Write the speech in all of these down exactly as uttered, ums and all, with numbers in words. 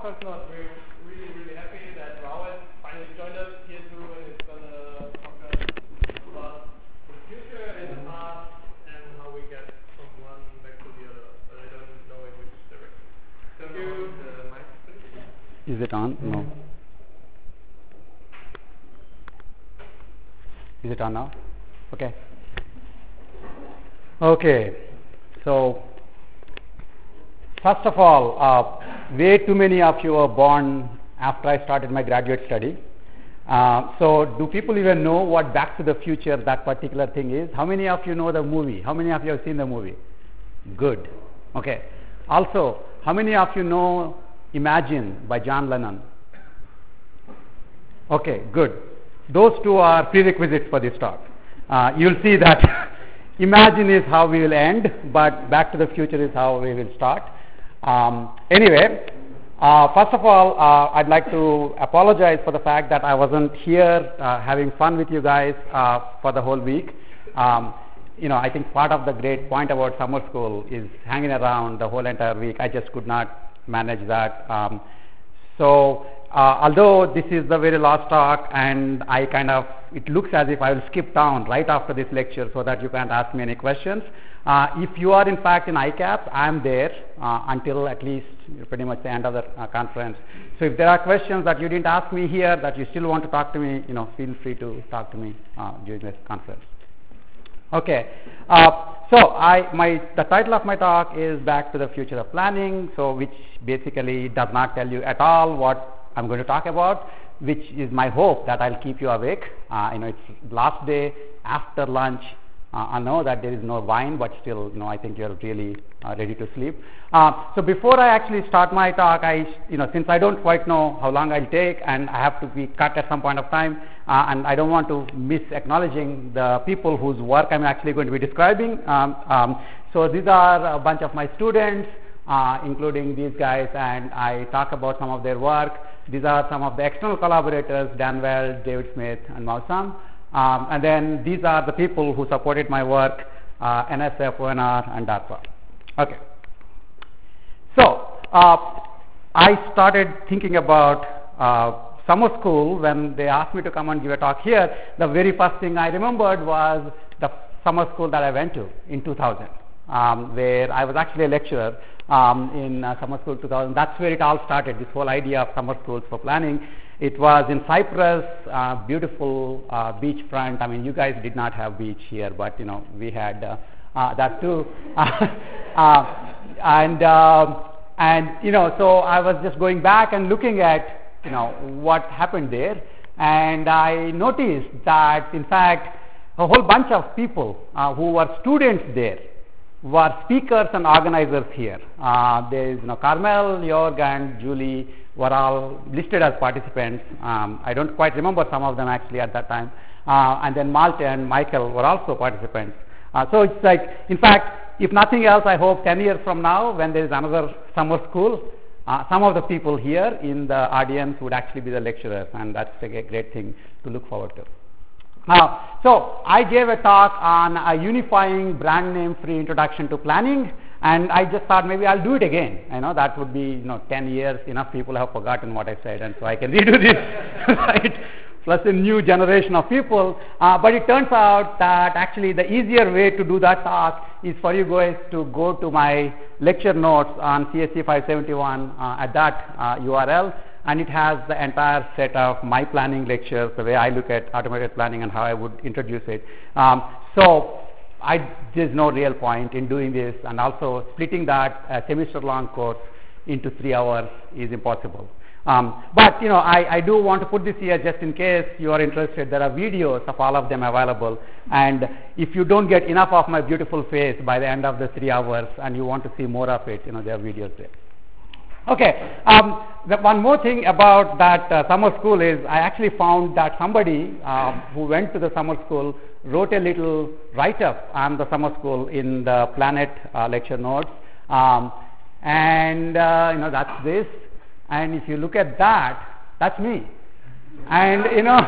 course not. We're really, really happy that Rahul finally joined us here too, and is going to talk us about the future and the past and how we get from one back to the other. But I don't know in which direction. Turn on the mic, please. Is it on? No. Is it on now? Okay. Okay. So, first of all, uh, way too many of you were born after I started my graduate study. Uh, so, do people even know what Back to the Future, that particular thing is? How many of you know the movie? How many of you have seen the movie? Good. Okay. Also, how many of you know Imagine by John Lennon? Okay, good. Those two are prerequisites for this talk. Uh, you'll see that Imagine is how we will end, but Back to the Future is how we will start. Um, anyway, uh, first of all, uh, I'd like to apologize for the fact that I wasn't here uh, having fun with you guys uh, for the whole week. Um, you know, I think part of the great point about summer school is hanging around the whole entire week. I just could not manage that. Um, so, uh, although this is the very last talk, and I kind of, it looks as if I will skip town right after this lecture so that you can't ask me any questions. Uh, if you are in fact in I CAP, I am there uh, until at least pretty much the end of the uh, conference. So if there are questions that you didn't ask me here that you still want to talk to me, you know, feel free to talk to me uh, during this conference. Okay, uh, so I, my, the title of my talk is Back to the Future of Planning, so which basically does not tell you at all what I'm going to talk about, which is my hope that I'll keep you awake. Uh, you know, it's last day after lunch. Uh, I know that there is no wine, but still, you know, I think you're really uh, ready to sleep. Uh, so before I actually start my talk, I, you know, since I don't quite know how long I'll take, and I have to be cut at some point of time, uh, and I don't want to miss acknowledging the people whose work I'm actually going to be describing. Um, um, so these are a bunch of my students, uh, including these guys, and I talk about some of their work. These are some of the external collaborators, Dan Weld, David Smith, and Mao Sam. Um, and then these are the people who supported my work, uh, N S F, O N R, and DARPA. Okay. So, uh, I started thinking about uh, summer school when they asked me to come and give a talk here. The very first thing I remembered was the summer school that I went to in two thousand, um, where I was actually a lecturer um, in uh, summer school two thousand. That's where it all started, this whole idea of summer schools for planning. It was in Cyprus, uh, beautiful uh, beachfront. I mean, you guys did not have beach here, but you know, we had uh, uh, that too. uh, and uh, and you know, so I was just going back and looking at you know what happened there, and I noticed that in fact a whole bunch of people uh, who were students there were speakers and organizers here. Uh, there is you know Carmel, Jorg, and Julie were all listed as participants. Um, I don't quite remember some of them actually at that time. Uh, and then Malte and Michael were also participants. Uh, so it's like, in fact, if nothing else, I hope ten years from now, when there is another summer school, uh, some of the people here in the audience would actually be the lecturers, and that's a great thing to look forward to. Uh, so I gave a talk on a unifying brand name free introduction to planning. And I just thought maybe I'll do it again. I know that would be, you know, ten years. Enough people have forgotten what I said, and so I can redo this, right? Plus a new generation of people. Uh, but it turns out that actually the easier way to do that talk is for you guys to go to my lecture notes on C S C five seventy-one uh, at that uh, U R L, and it has the entire set of my planning lectures, the way I look at automated planning and how I would introduce it. Um, so. I, there's no real point in doing this, and also splitting that uh, semester-long course into three hours is impossible. Um, but you know, I, I do want to put this here just in case you are interested. There are videos of all of them available, and if you don't get enough of my beautiful face by the end of the three hours, and you want to see more of it, you know, there are videos there. Okay, um, the one more thing about that uh, summer school is I actually found that somebody um, who went to the summer school wrote a little write-up on the summer school in the Planet uh, lecture notes, um, and uh, you know, that's this, and if you look at that, that's me, and you know,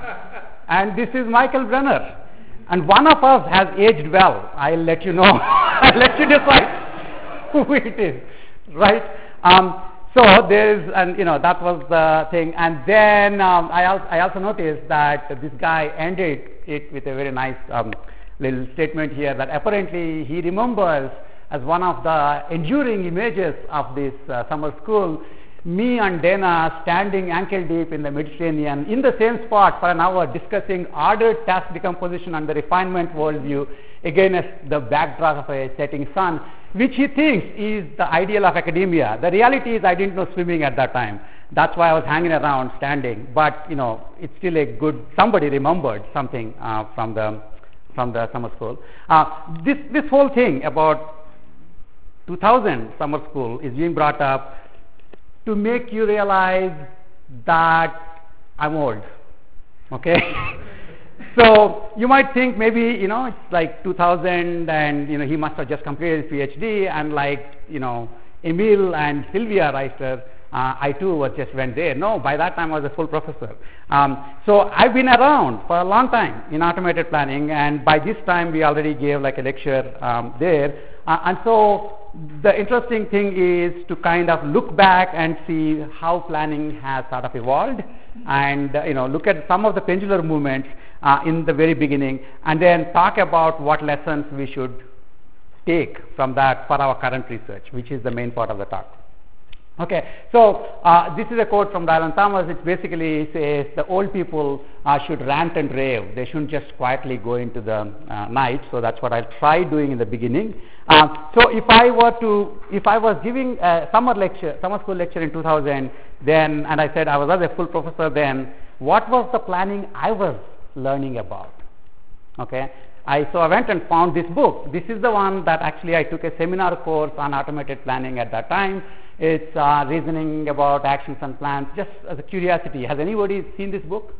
and this is Michael Brenner, and one of us has aged well. I'll let you know. I'll let you decide who it is, right? Um, so there is, and you know, that was the thing. And then um, I, al- I also noticed that this guy ended it with a very nice um, little statement here that apparently he remembers as one of the enduring images of this uh, summer school, me and Dana standing ankle deep in the Mediterranean in the same spot for an hour discussing ordered task decomposition and the refinement worldview against the backdrop of a setting sun, which he thinks is the ideal of academia. The reality is I didn't know swimming at that time. That's why I was hanging around standing. But, you know, it's still a good, somebody remembered something uh, from the from the summer school. Uh, this, this whole thing about two thousand summer school is being brought up to make you realize that I'm old, okay? So you might think maybe, you know, it's like two thousand and, you know, he must have just completed his PhD, and like, you know, Emil and Sylvia Reister, uh, I too was just went there. No, by that time I was a full professor. Um, so I've been around for a long time in automated planning, and by this time we already gave like a lecture um, there. Uh, and so the interesting thing is to kind of look back and see how planning has sort of evolved, and uh, you know, look at some of the pendular movements uh, in the very beginning, and then talk about what lessons we should take from that for our current research, which is the main part of the talk. Okay, so uh, this is a quote from Dylan Thomas. It basically says the old people uh, should rant and rave. They shouldn't just quietly go into the uh, night. So that's what I tried doing in the beginning. Uh, so if I were to, if I was giving a summer lecture, summer school lecture in two thousand, then, and I said I was a full professor then, what was the planning I was learning about? Okay. I, so I went and found this book. This is the one that actually I took a seminar course on automated planning at that time. It's uh, reasoning about actions and plans, just as a curiosity. Has anybody seen this book?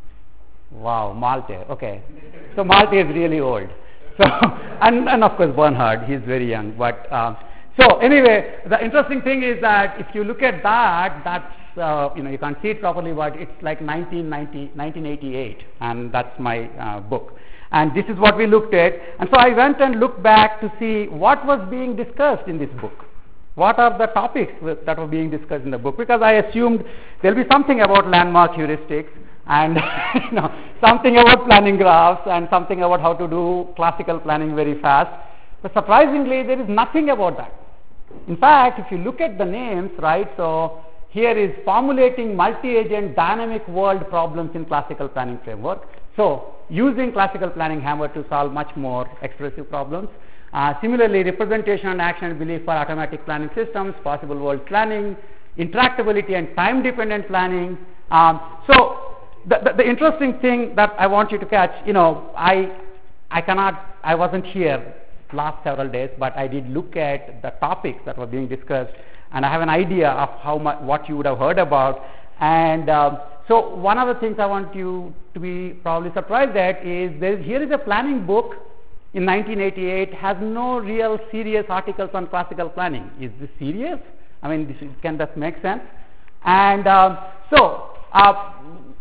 Wow, Malte. Okay. So Malte is really old. So, and, and of course Bernhard, he's very young. But uh, so anyway, the interesting thing is that if you look at that, that's, uh, you know, you can't see it properly, but it's like nineteen ninety, nineteen eighty-eight, and that's my uh, book. And this is what we looked at. And so I went and looked back to see what was being discussed in this book. What are the topics that were being discussed in the book? Because I assumed there will be something about landmark heuristics, and you know, something about planning graphs, and something about how to do classical planning very fast. But surprisingly, there is nothing about that. In fact, if you look at the names, right, so here is formulating multi-agent dynamic world problems in classical planning framework. So using classical planning hammer to solve much more expressive problems. Uh, similarly, representation and action and belief for automatic planning systems, possible world planning, interactability and time-dependent planning. Um, so the, the, the interesting thing that I want you to catch, you know, I, I cannot, I wasn't here last several days, but I did look at the topics that were being discussed, and I have an idea of how much, what you would have heard about. And um, so one of the things I want you to be probably surprised at is there is, here is a planning book in nineteen eighty-eight, has no real serious articles on classical planning. Is this serious? I mean, this is, can that make sense? And um, so, uh,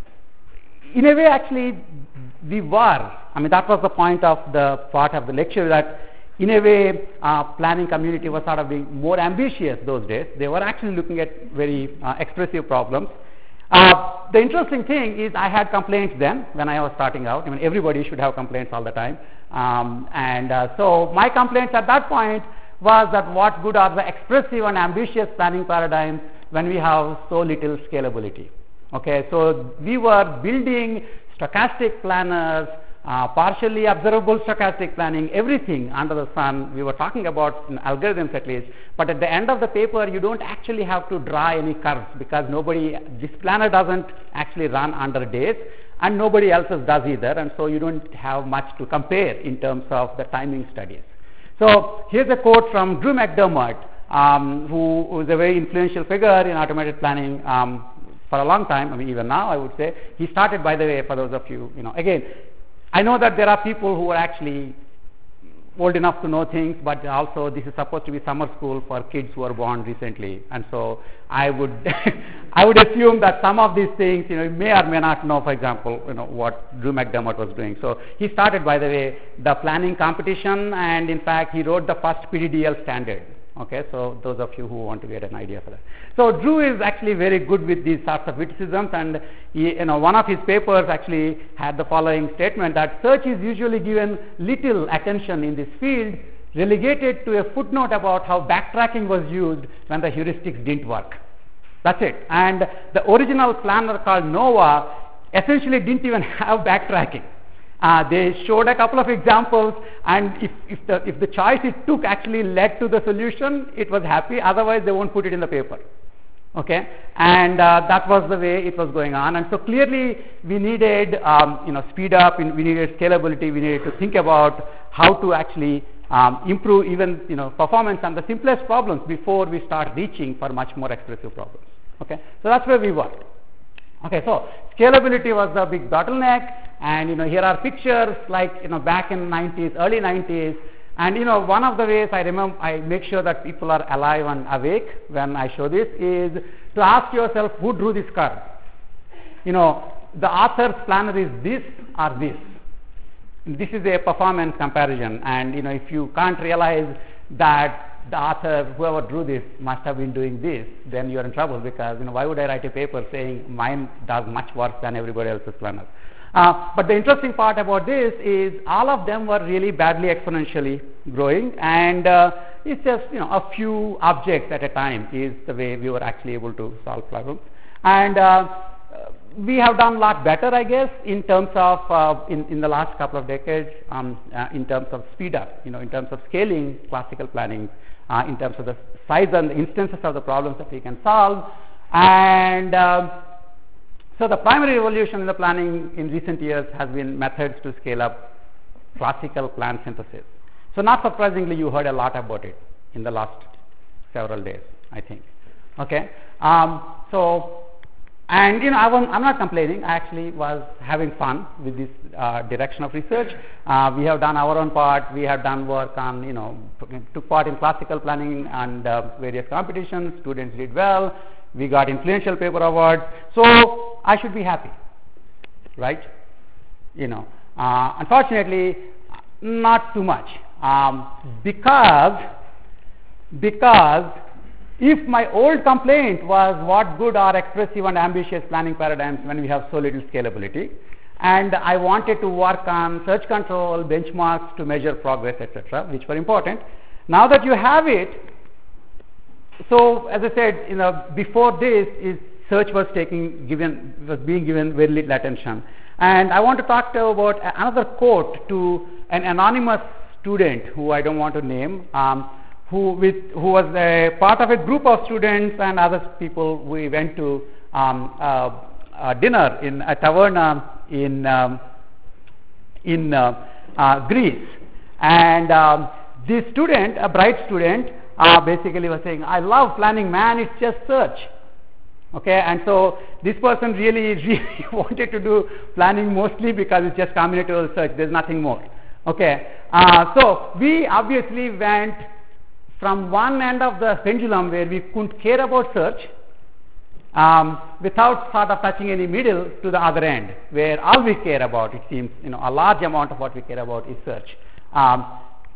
in a way, actually, we were, I mean, that was the point of the part of the lecture, that in a way, uh, planning community was sort of being more ambitious those days. They were actually looking at very uh, expressive problems. Uh, the interesting thing is I had complaints then when I was starting out. I mean, everybody should have complaints all the time. Um, and uh, so my complaints at that point was that what good are the expressive and ambitious planning paradigms when we have so little scalability. Okay, so we were building stochastic planners, uh, partially observable stochastic planning, everything under the sun. We were talking about algorithms at least, but at the end of the paper you don't actually have to draw any curves, because nobody, this planner doesn't actually run under days, and nobody else's does either, and so you don't have much to compare in terms of the timing studies. So here's a quote from Drew McDermott, um, who was a very influential figure in automated planning um, for a long time. I mean, even now I would say. He started, by the way, for those of you, you know, again, I know that there are people who are actually old enough to know things, but also this is supposed to be summer school for kids who are born recently, and so I would I would assume that some of these things, you know, you may or may not know, for example, you know, what Drew McDermott was doing. So he started, by the way, the planning competition, and in fact he wrote the first P D D L standard. Okay, so those of you who want to get an idea for that. So Drew is actually very good with these sorts of witticisms, and he, you know, one of his papers actually had the following statement that search is usually given little attention in this field, relegated to a footnote about how backtracking was used when the heuristics didn't work. That's it. And the original planner called Nova essentially didn't even have backtracking. Uh, they showed a couple of examples, and if, if, the, if the choice it took actually led to the solution, it was happy. Otherwise, they won't put it in the paper. Okay, and uh, that was the way it was going on. And so clearly, we needed um, you know speed up, we needed scalability, we needed to think about how to actually um, improve even you know performance on the simplest problems before we start reaching for much more expressive problems. Okay, so that's where we worked. Okay, so scalability was the big bottleneck, and you know here are pictures like you know back in nineties, early nineties, and you know one of the ways I remember I make sure that people are alive and awake when I show this is to ask yourself who drew this curve. You know the author's planner is this or this. This is a performance comparison, and you know if you can't realize that the author, whoever drew this, must have been doing this, then you're in trouble, because you know why would I write a paper saying mine does much worse than everybody else's planner? Uh, but the interesting part about this is all of them were really badly exponentially growing, and uh, it's just you know a few objects at a time is the way we were actually able to solve problems. And uh, we have done a lot better, I guess, in terms of uh, in, in the last couple of decades, um, uh, in terms of speed up, you know, in terms of scaling classical planning, uh, in terms of the size and the instances of the problems that we can solve. And um, so the primary revolution in the planning in recent years has been methods to scale up classical plan synthesis. So not surprisingly, you heard a lot about it in the last several days, I think. Okay, um, so and you know I was, I'm not complaining. I actually was having fun with this uh, direction of research. Uh, we have done our own part. We have done work on you know took part in classical planning and uh, various competitions. Students did well. We got influential paper awards. So I should be happy, right? You know, uh, unfortunately, not too much, um, because because. If my old complaint was what good are expressive and ambitious planning paradigms when we have so little scalability, and I wanted to work on search control, benchmarks to measure progress, et cetera, which were important. Now that you have it, so as I said, you know, before this, is search was taking given was being given very little attention, and I want to talk to you about another quote to an anonymous student who I don't want to name. Um, Who, with, who was a part of a group of students and other people. We went to um, uh, uh, dinner in a taverna in um, in uh, uh, Greece, and um, this student, a bright student, uh, basically was saying, "I love planning, man. It's just search." Okay, and so this person really, really wanted to do planning mostly because it's just combinatorial search. There's nothing more. Okay, uh, so we obviously went from one end of the pendulum where we couldn't care about search um, without sort of touching any middle to the other end where all we care about, it seems, you know, a large amount of what we care about is search. Um,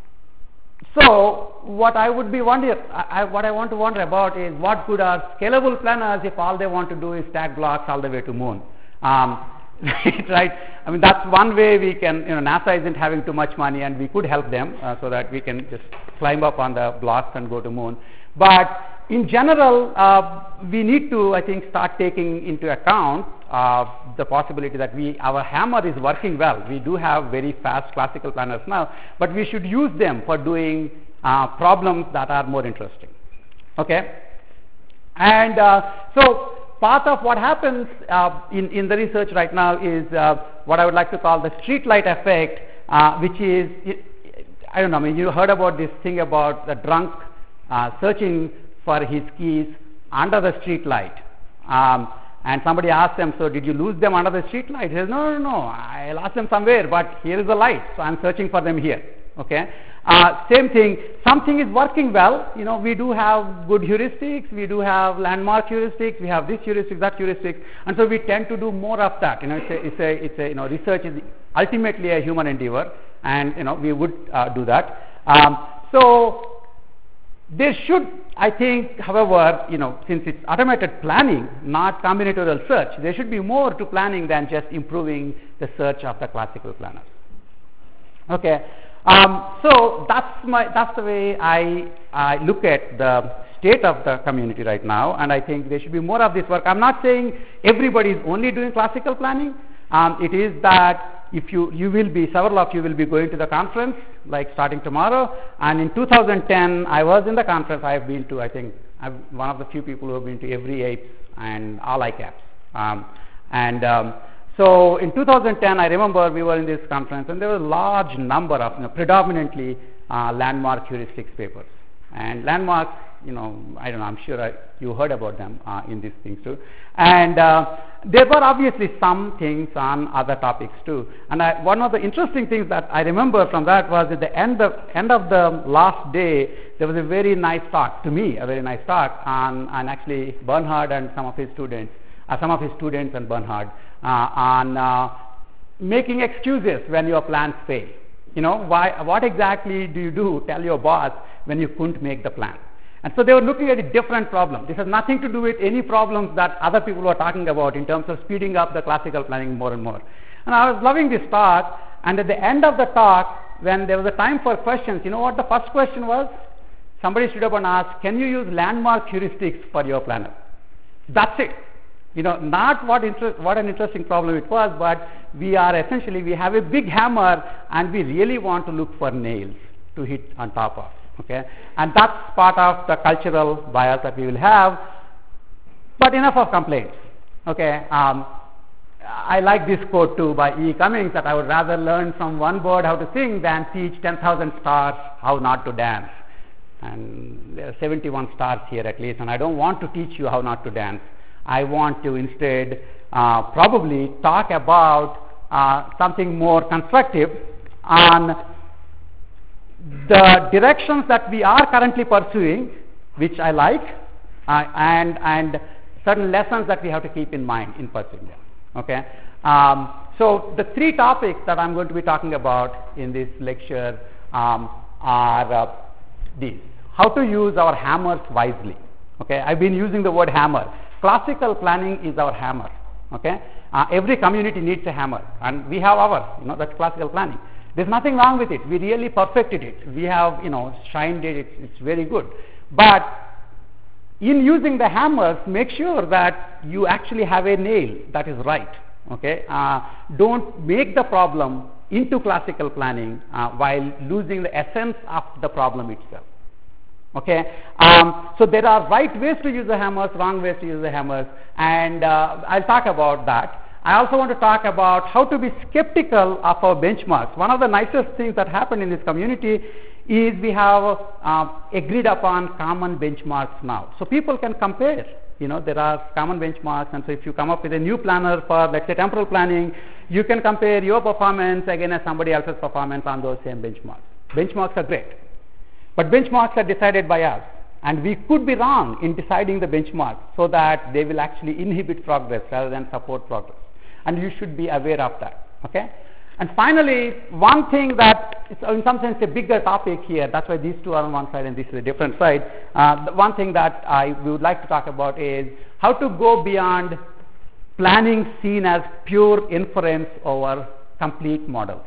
so what I would be wondering, I, I, what I want to wonder about is what good are scalable planners if all they want to do is stack blocks all the way to moon. Um, right? I mean, that's one way we can, you know, NASA isn't having too much money and we could help them uh, so that we can just climb up on the blocks and go to moon. But in general, uh, we need to, I think, start taking into account uh, the possibility that we, our hammer is working well. We do have very fast classical planners now, but we should use them for doing uh, problems that are more interesting. Okay? And uh, so, part of what happens uh, in, in the research right now is uh, what I would like to call the streetlight effect, uh, which is, I don't know, I mean, you heard about this thing about the drunk uh, searching for his keys under the streetlight. Um, and somebody asked them, so did you lose them under the streetlight? He says, no, no, no, I lost them somewhere, but here is the light, so I'm searching for them here. Okay. Uh, same thing, something is working well, you know, we do have good heuristics, we do have landmark heuristics, we have this heuristic, that heuristic, and so we tend to do more of that. You know, it's a, it's a, it's a you know, research is ultimately a human endeavor, and you know, we would uh, do that. Um, so There should, I think, however, you know, since it's automated planning, not combinatorial search, there should be more to planning than just improving the search of the classical planners. Okay, um, so that's my that's the way I I look at the state of the community right now, and I think there should be more of this work. I'm not saying everybody is only doing classical planning. Um, it is that if you you will be several of you will be going to the conference like starting tomorrow, and in two thousand ten I was in the conference. I have been to I think I'm one of the few people who have been to every A P E and all I CAPS. Um, and um, so in two thousand ten I remember we were in this conference and there was a large number of you know, predominantly uh, landmark heuristics papers. And landmarks, you know, I don't know, I'm sure I, you heard about them uh, in these things too. And uh, there were obviously some things on other topics too. And I, one of the interesting things that I remember from that was at the end of, end of the last day, there was a very nice talk, to me, a very nice talk on, on actually Bernhard and some of his students, uh, some of his students and Bernhard, uh, on uh, making excuses when your plans fail. You know, why, what exactly do you do, tell your boss, when you couldn't make the plan? And so they were looking at a different problem. This has nothing to do with any problems that other people were talking about in terms of speeding up the classical planning more and more. And I was loving this talk, and at the end of the talk, when there was a time for questions, you know what the first question was? Somebody stood up and asked, can you use landmark heuristics for your planner? That's it. You know, not what, inter- what an interesting problem it was, but we are essentially, we have a big hammer and we really want to look for nails to hit on top of. Okay, and that's part of the cultural bias that we will have. But enough of complaints. Okay, um, I like this quote too by E. Cummings that I would rather learn from one bird how to sing than teach ten thousand stars how not to dance. And there are seventy-one stars here at least, and I don't want to teach you how not to dance. I want to instead uh, probably talk about uh, something more constructive on the directions that we are currently pursuing, which I like, uh, and and certain lessons that we have to keep in mind in pursuing them. Okay, um, so the three topics that I'm going to be talking about in this lecture um, are uh, these: how to use our hammers wisely. Okay, I've been using the word hammer. Classical planning is our hammer. Okay, uh, every community needs a hammer, and we have ours. You know, that's classical planning. There's nothing wrong with it. We really perfected it. We have, you know, shined it. It's, it's very good. But in using the hammers, make sure that you actually have a nail that is right. Okay. Uh, don't make the problem into classical planning uh, while losing the essence of the problem itself. Okay. Um, so there are right ways to use the hammers, wrong ways to use the hammers, and uh, I'll talk about that. I also want to talk about how to be skeptical of our benchmarks. One of the nicest things that happened in this community is we have uh, agreed upon common benchmarks now. So people can compare. You know, there are common benchmarks, and so if you come up with a new planner for, let's say, temporal planning, you can compare your performance against somebody else's performance on those same benchmarks. Benchmarks are great, but benchmarks are decided by us, and we could be wrong in deciding the benchmarks so that they will actually inhibit progress rather than support progress. And you should be aware of that. Okay? And finally, one thing that is in some sense a bigger topic here, that's why these two are on one side and this is a different side. Uh, the one thing that I would like to talk about is how to go beyond planning seen as pure inference over complete models,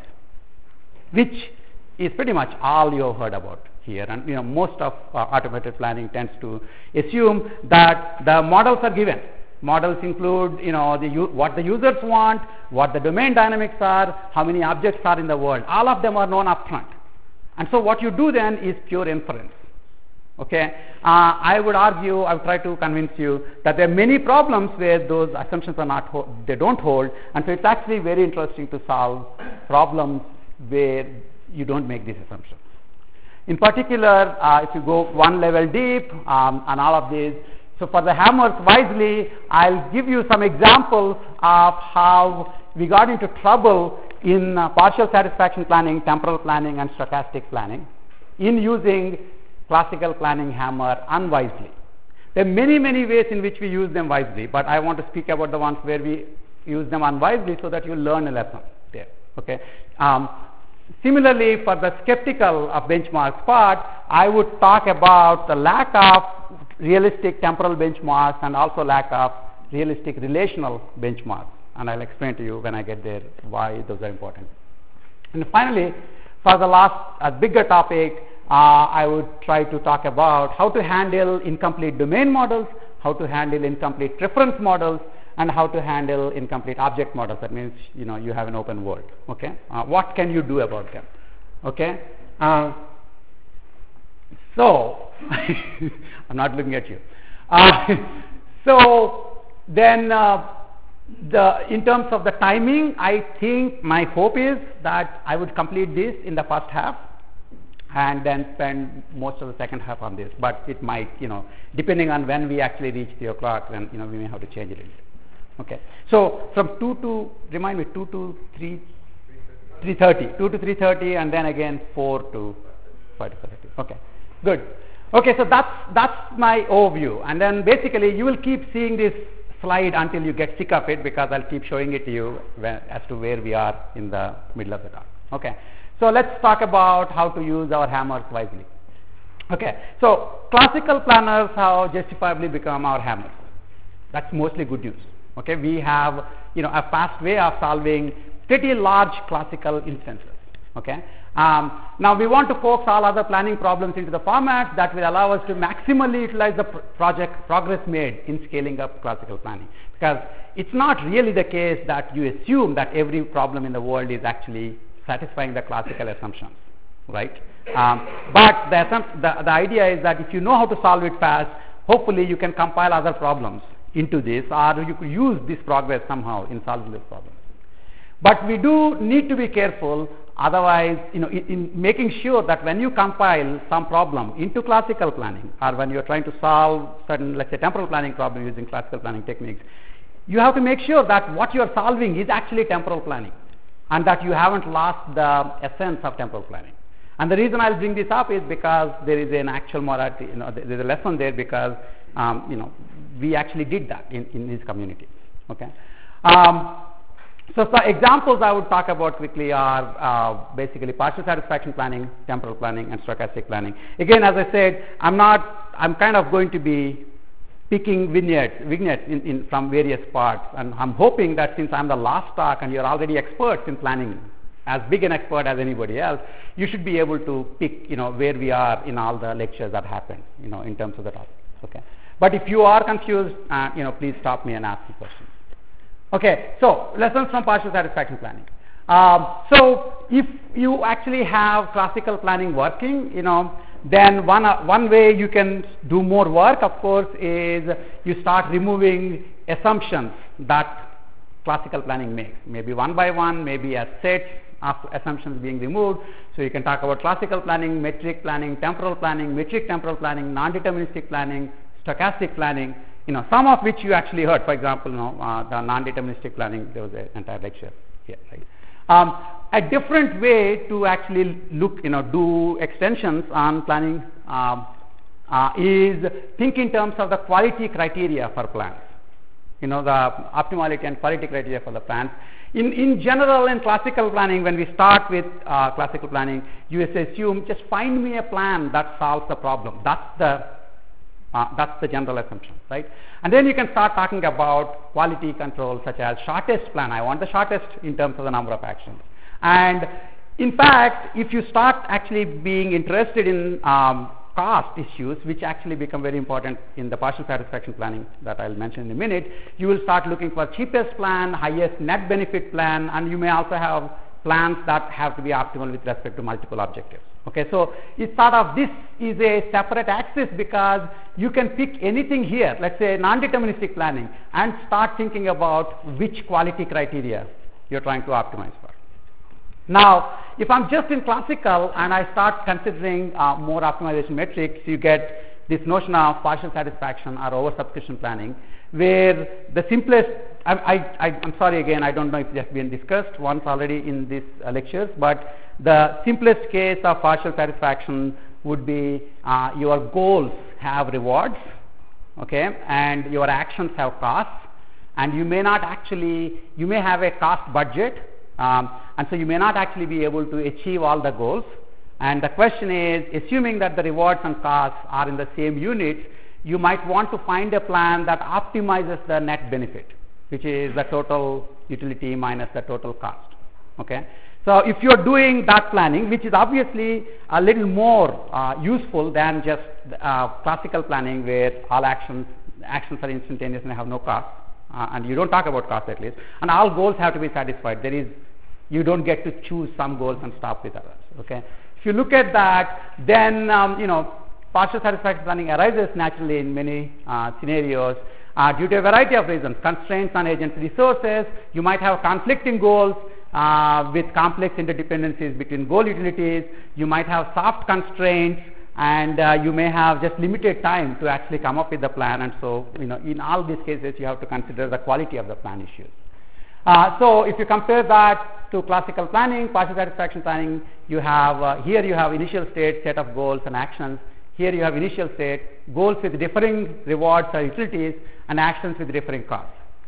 which is pretty much all you have heard about here. And you know, most of uh, automated planning tends to assume that the models are given. Models include, you know, the, what the users want, what the domain dynamics are, how many objects are in the world. All of them are known upfront. And so what you do then is pure inference. Okay? Uh, I would argue, I would try to convince you that there are many problems where those assumptions are not, ho- they don't hold. And so it's actually very interesting to solve problems where you don't make these assumptions. In particular, uh, if you go one level deep um, on all of these, so for the hammers wisely, I'll give you some examples of how we got into trouble in uh, partial satisfaction planning, temporal planning, and stochastic planning in using classical planning hammer unwisely. There are many, many ways in which we use them wisely, but I want to speak about the ones where we use them unwisely so that you learn a lesson there. Okay. Um, similarly, for the skeptical of benchmarks part, I would talk about the lack of realistic temporal benchmarks and also lack of realistic relational benchmarks. And I'll explain to you when I get there why those are important. And finally, for the last uh, bigger topic, uh, I would try to talk about how to handle incomplete domain models, how to handle incomplete reference models, and how to handle incomplete object models. That means, you know, you have an open world. Okay, uh, what can you do about them? Okay, uh, so I'm not looking at you. Uh, so then, uh, the in terms of the timing, I think my hope is that I would complete this in the first half, and then spend most of the second half on this. But it might, you know, depending on when we actually reach three o'clock, then you know we may have to change it. Okay. So from two to remind me two to three, three thirty, two to three thirty, and then again four to five to thirty. Okay. Good. Okay. So that's that's my overview, and then basically you will keep seeing this slide until you get sick of it, because I'll keep showing it to you when, as to where we are in the middle of the talk. Okay. So let's talk about how to use our hammers wisely. Okay. So classical planners have justifiably become our hammers. That's mostly good news. Okay. We have, you know, a fast way of solving pretty large classical instances. Okay. Um, now we want to focus all other planning problems into the formats that will allow us to maximally utilize the pr project progress made in scaling up classical planning, because it's not really the case that you assume that every problem in the world is actually satisfying the classical assumptions, right? Um, but the, the, the idea is that if you know how to solve it fast, hopefully you can compile other problems into this, or you could use this progress somehow in solving this problem. But we do need to be careful, otherwise, you know, in, in making sure that when you compile some problem into classical planning, or when you are trying to solve certain, let's say, temporal planning problem using classical planning techniques, you have to make sure that what you are solving is actually temporal planning, and that you haven't lost the essence of temporal planning. And the reason I'll bring this up is because there is an actual morality, you know, there's a lesson there, because um, you know, we actually did that in, in this community. Okay. Um, So, some examples I would talk about quickly are uh, basically partial satisfaction planning, temporal planning, and stochastic planning. Again, as I said, I'm not, I'm kind of going to be picking vignettes, vignettes in, in from various parts, and I'm hoping that since I'm the last talk and you're already experts in planning, as big an expert as anybody else, you should be able to pick, you know, where we are in all the lectures that happen, you know, in terms of the topic. Okay. But if you are confused, uh, you know, please stop me and ask me questions. Okay, so lessons from partial satisfaction planning. Um, so if you actually have classical planning working, you know, then one, uh, one way you can do more work, of course, is you start removing assumptions that classical planning makes. Maybe one by one, maybe a set of assumptions being removed. So you can talk about classical planning, metric planning, temporal planning, metric temporal planning, non-deterministic planning, stochastic planning, you know, some of which you actually heard. For example, you know, uh, the non-deterministic planning, there was an entire lecture here, right? Um, a different way to actually look, you know, do extensions on planning um, uh, is think in terms of the quality criteria for plans. You know, the optimality and quality criteria for the plans. In, in general, in classical planning, when we start with uh, classical planning, you assume just find me a plan that solves the problem. That's the Uh, that's the general assumption, right? And then you can start talking about quality control, such as shortest plan. I want the shortest in terms of the number of actions. And in fact, if you start actually being interested in um, cost issues, which actually become very important in the partial satisfaction planning that I'll mention in a minute, you will start looking for cheapest plan, highest net benefit plan, and you may also have plans that have to be optimal with respect to multiple objectives. Okay, so it's sort of, this is a separate axis, because you can pick anything here, let's say non-deterministic planning, and start thinking about which quality criteria you're trying to optimize for. Now, if I'm just in classical and I start considering uh, more optimization metrics, you get this notion of partial satisfaction or oversubscription planning, where the simplest, I, I, I, I'm sorry again, I don't know if it has been discussed once already in these uh, lectures, but the simplest case of partial satisfaction would be uh, your goals have rewards, okay, and your actions have costs, and you may not actually, you may have a cost budget, Um, and so you may not actually be able to achieve all the goals. And the question is, assuming that the rewards and costs are in the same units, you might want to find a plan that optimizes the net benefit, which is the total utility minus the total cost. Okay? So if you are doing that planning, which is obviously a little more uh, useful than just uh, classical planning where all actions actions are instantaneous and have no cost, uh, and you don't talk about cost at least, and all goals have to be satisfied. There is, you don't get to choose some goals and stop with others. Okay? If you look at that, then um, you know, partial satisfaction planning arises naturally in many uh, scenarios uh, due to a variety of reasons. Constraints on agents' resources. You might have conflicting goals uh, with complex interdependencies between goal utilities. You might have soft constraints, and uh, you may have just limited time to actually come up with the plan. And so, you know, in all these cases, you have to consider the quality of the plan issues. Uh, so if you compare that to classical planning, partial satisfaction planning, you have uh, here you have initial state, set of goals and actions. Here you have initial state, goals with differing rewards or utilities, and actions with differing costs.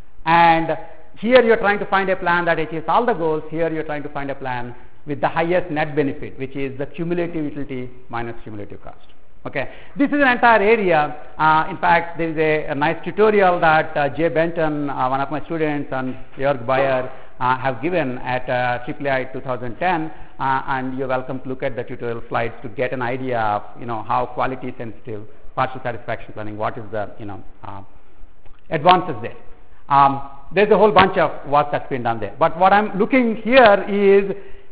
And here you are trying to find a plan that achieves all the goals. Here you are trying to find a plan with the highest net benefit, which is the cumulative utility minus cumulative cost. Okay, this is an entire area. Uh, in fact, there is a, a nice tutorial that uh, Jay Benton, uh, one of my students, and Jörg Bayer uh, have given at uh, A A I twenty ten, uh, and you're welcome to look at the tutorial slides to get an idea of, you know, how quality sensitive partial satisfaction planning, what is the, you know, uh, advances there. Um, there's a whole bunch of work that's been done there. But what I'm looking here is,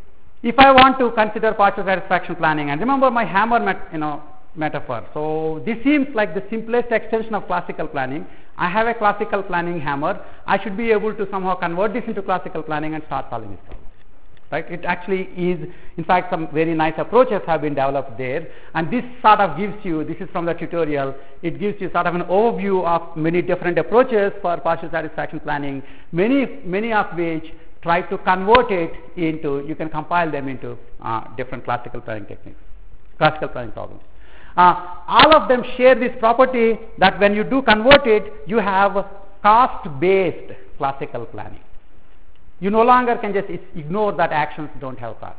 if I want to consider partial satisfaction planning, and remember my hammer, met, you know, metaphor. So this seems like the simplest extension of classical planning. I have a classical planning hammer. I should be able to somehow convert this into classical planning and start solving this problem. Right? It actually is, in fact, some very nice approaches have been developed there. And this sort of gives you, this is from the tutorial, it gives you sort of an overview of many different approaches for partial satisfaction planning, many, many of which try to convert it into, you can compile them into uh, different classical planning techniques, classical planning problems. Uh, all of them share this property that when you do convert it, you have cost-based classical planning. You no longer can just ignore that actions don't have cost.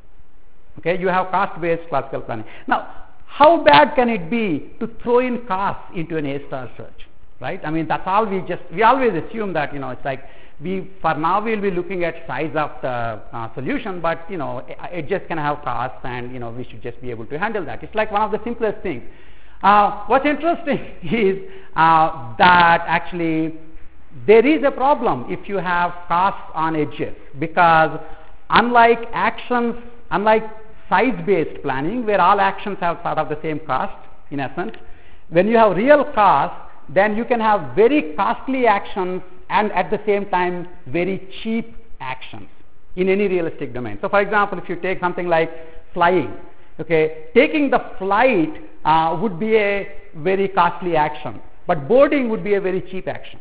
Okay, you have cost-based classical planning. Now, how bad can it be to throw in costs into an A-star search, right? I mean, that's all we just, we always assume that, you know, it's like, we, for now we'll be looking at size of the uh, solution, but, you know, it, it just can have costs, and, you know, we should just be able to handle that. It's like one of the simplest things. Uh, what's interesting is uh, that actually there is a problem if you have costs on edges, because unlike actions, unlike size-based planning, where all actions have sort of the same cost, in essence, when you have real costs, then you can have very costly actions and at the same time very cheap actions in any realistic domain. So for example, if you take something like flying, okay, taking the flight uh, would be a very costly action, but boarding would be a very cheap action.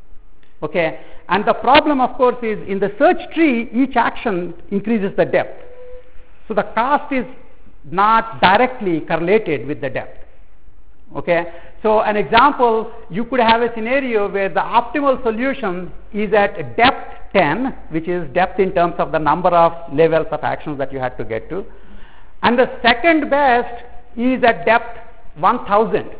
Okay, and the problem, of course, is in the search tree, each action increases the depth. So the cost is not directly correlated with the depth. Okay, so an example, you could have a scenario where the optimal solution is at depth ten, which is depth in terms of the number of levels of actions that you had to get to, and the second best is at depth one thousand.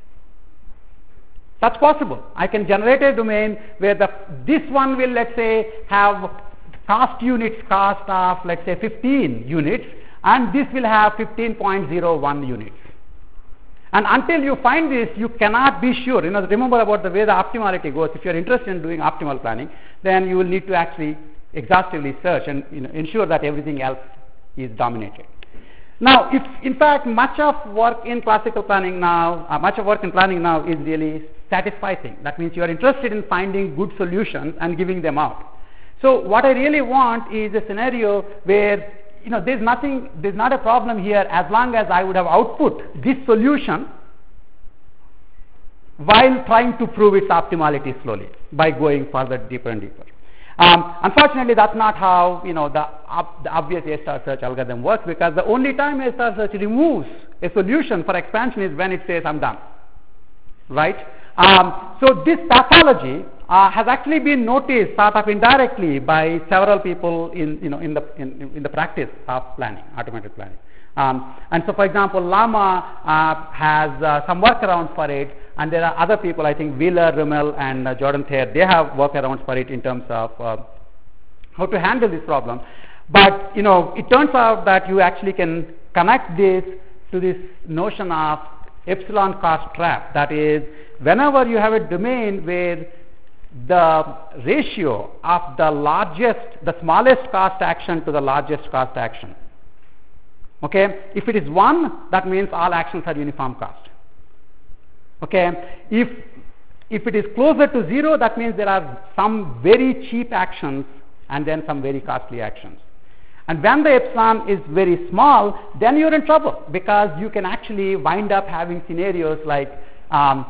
That's possible. I can generate a domain where the this one will, let's say, have cost units cost of, let's say, fifteen units, and this will have fifteen point zero one units. And until you find this, you cannot be sure. You know, remember about the way the optimality goes. If you are interested in doing optimal planning, then you will need to actually exhaustively search and, you know, ensure that everything else is dominated. Now, if in fact much of work in classical planning now, uh, much of work in planning now is really satisficing. That means you are interested in finding good solutions and giving them out. So what I really want is a scenario where, you know, there's nothing, there's not a problem here as long as I would have output this solution while trying to prove its optimality slowly by going further, deeper and deeper. Um, unfortunately, that's not how, you know, the, ob the obvious A-star search algorithm works, because the only time A-star search removes a solution for expansion is when it says I'm done, right? Um, so this pathology uh, has actually been noticed sort of indirectly by several people in, you know, in the in, in the practice of planning, automated planning. Um, and so, for example, Llama uh, has uh, some workarounds for it, and there are other people, I think Wheeler, Rummel, and uh, Jordan Thayer, they have workarounds for it in terms of uh, how to handle this problem. But, you know, it turns out that you actually can connect this to this notion of epsilon cost trap. That is, whenever you have a domain where the ratio of the largest, the smallest cost action to the largest cost action, okay, if it is one, that means all actions are uniform cost. Okay, if if it is closer to zero, that means there are some very cheap actions and then some very costly actions. And when the epsilon is very small, then you're in trouble, because you can actually wind up having scenarios like um,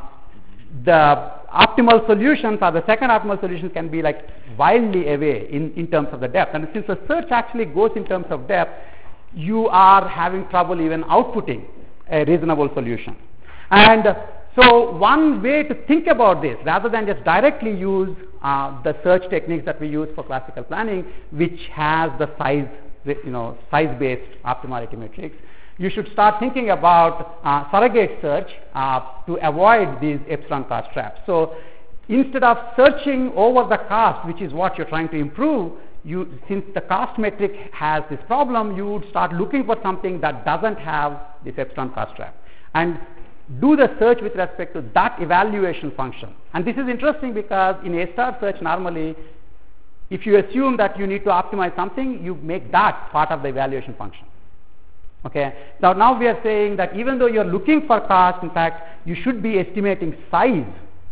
the optimal solutions or the second optimal solution can be like wildly away in, in terms of the depth. And since the search actually goes in terms of depth, you are having trouble even outputting a reasonable solution. And so one way to think about this, rather than just directly use uh, the search techniques that we use for classical planning, which has the size, you know, size-based optimality matrix, you should start thinking about uh, surrogate search uh, to avoid these epsilon cost traps. So instead of searching over the cost, which is what you're trying to improve, you, since the cost metric has this problem, you would start looking for something that doesn't have this epsilon cost trap, and do the search with respect to that evaluation function. And this is interesting because in A star search, normally, if you assume that you need to optimize something, you make that part of the evaluation function. Okay. Now, now we are saying that even though you are looking for cost, in fact, you should be estimating size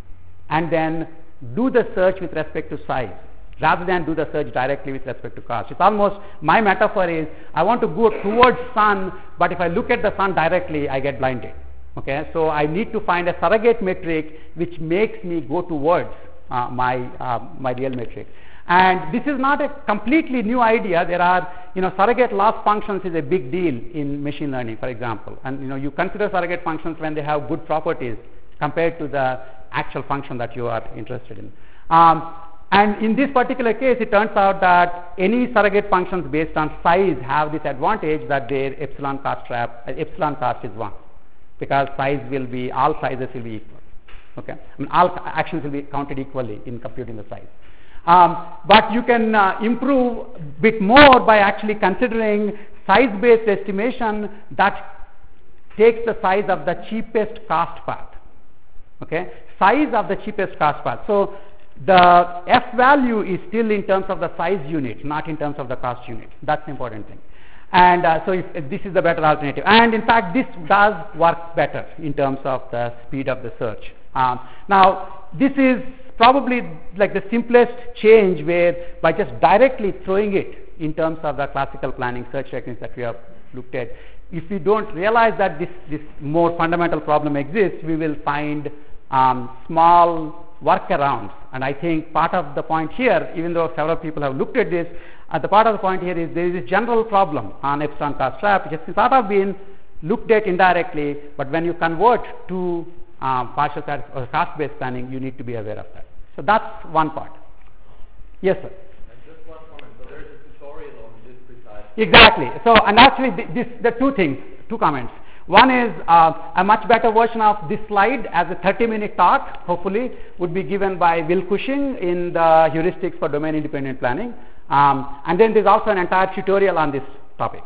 and then do the search with respect to size, rather than do the search directly with respect to cost. It's almost, my metaphor is, I want to go towards sun, but if I look at the sun directly, I get blinded. Okay, so I need to find a surrogate metric which makes me go towards uh, my uh, my real metric. And this is not a completely new idea. There are, you know, surrogate loss functions is a big deal in machine learning, for example. And, you know, you consider surrogate functions when they have good properties compared to the actual function that you are interested in. Um, and in this particular case, it turns out that any surrogate functions based on size have this advantage that their epsilon cost trap, uh, epsilon cost is one. Because size will be, all sizes will be equal. Okay, I mean, all actions will be counted equally in computing the size. Um, but you can uh, improve a bit more by actually considering size-based estimation that takes the size of the cheapest cost path. Okay, size of the cheapest cost path. So the F value is still in terms of the size unit, not in terms of the cost unit. That's the important thing. And uh, so if, if this is the better alternative. And in fact, this does work better in terms of the speed of the search. Um, now, this is probably like the simplest change, where by just directly throwing it in terms of the classical planning search techniques that we have looked at, if we don't realize that this, this more fundamental problem exists, we will find um, small workarounds. And I think part of the point here, even though several people have looked at this, Uh, the part of the point here is there is a general problem on epsilon cost trap, which has sort of been looked at indirectly, but when you convert to uh, partial or cost-based planning, you need to be aware of that. So that's one part. Yes, sir. And just one comment. So there's a tutorial on this precise. Exactly. So, and actually, th- this the two things, two comments. One is uh, a much better version of this slide as a thirty-minute talk, hopefully, would be given by Will Cushing in the Heuristics for Domain-Independent Planning. Um, and then there's also an entire tutorial on this topic.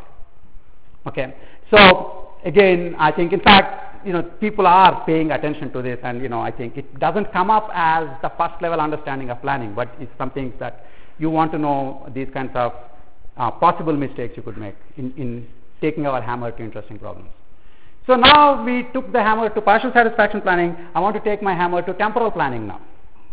Okay. So again, I think in fact, you know, people are paying attention to this, and you know, I think it doesn't come up as the first level understanding of planning, but it's something that you want to know these kinds of uh, possible mistakes you could make in, in taking our hammer to interesting problems. So now we took the hammer to partial satisfaction planning. I want to take my hammer to temporal planning now.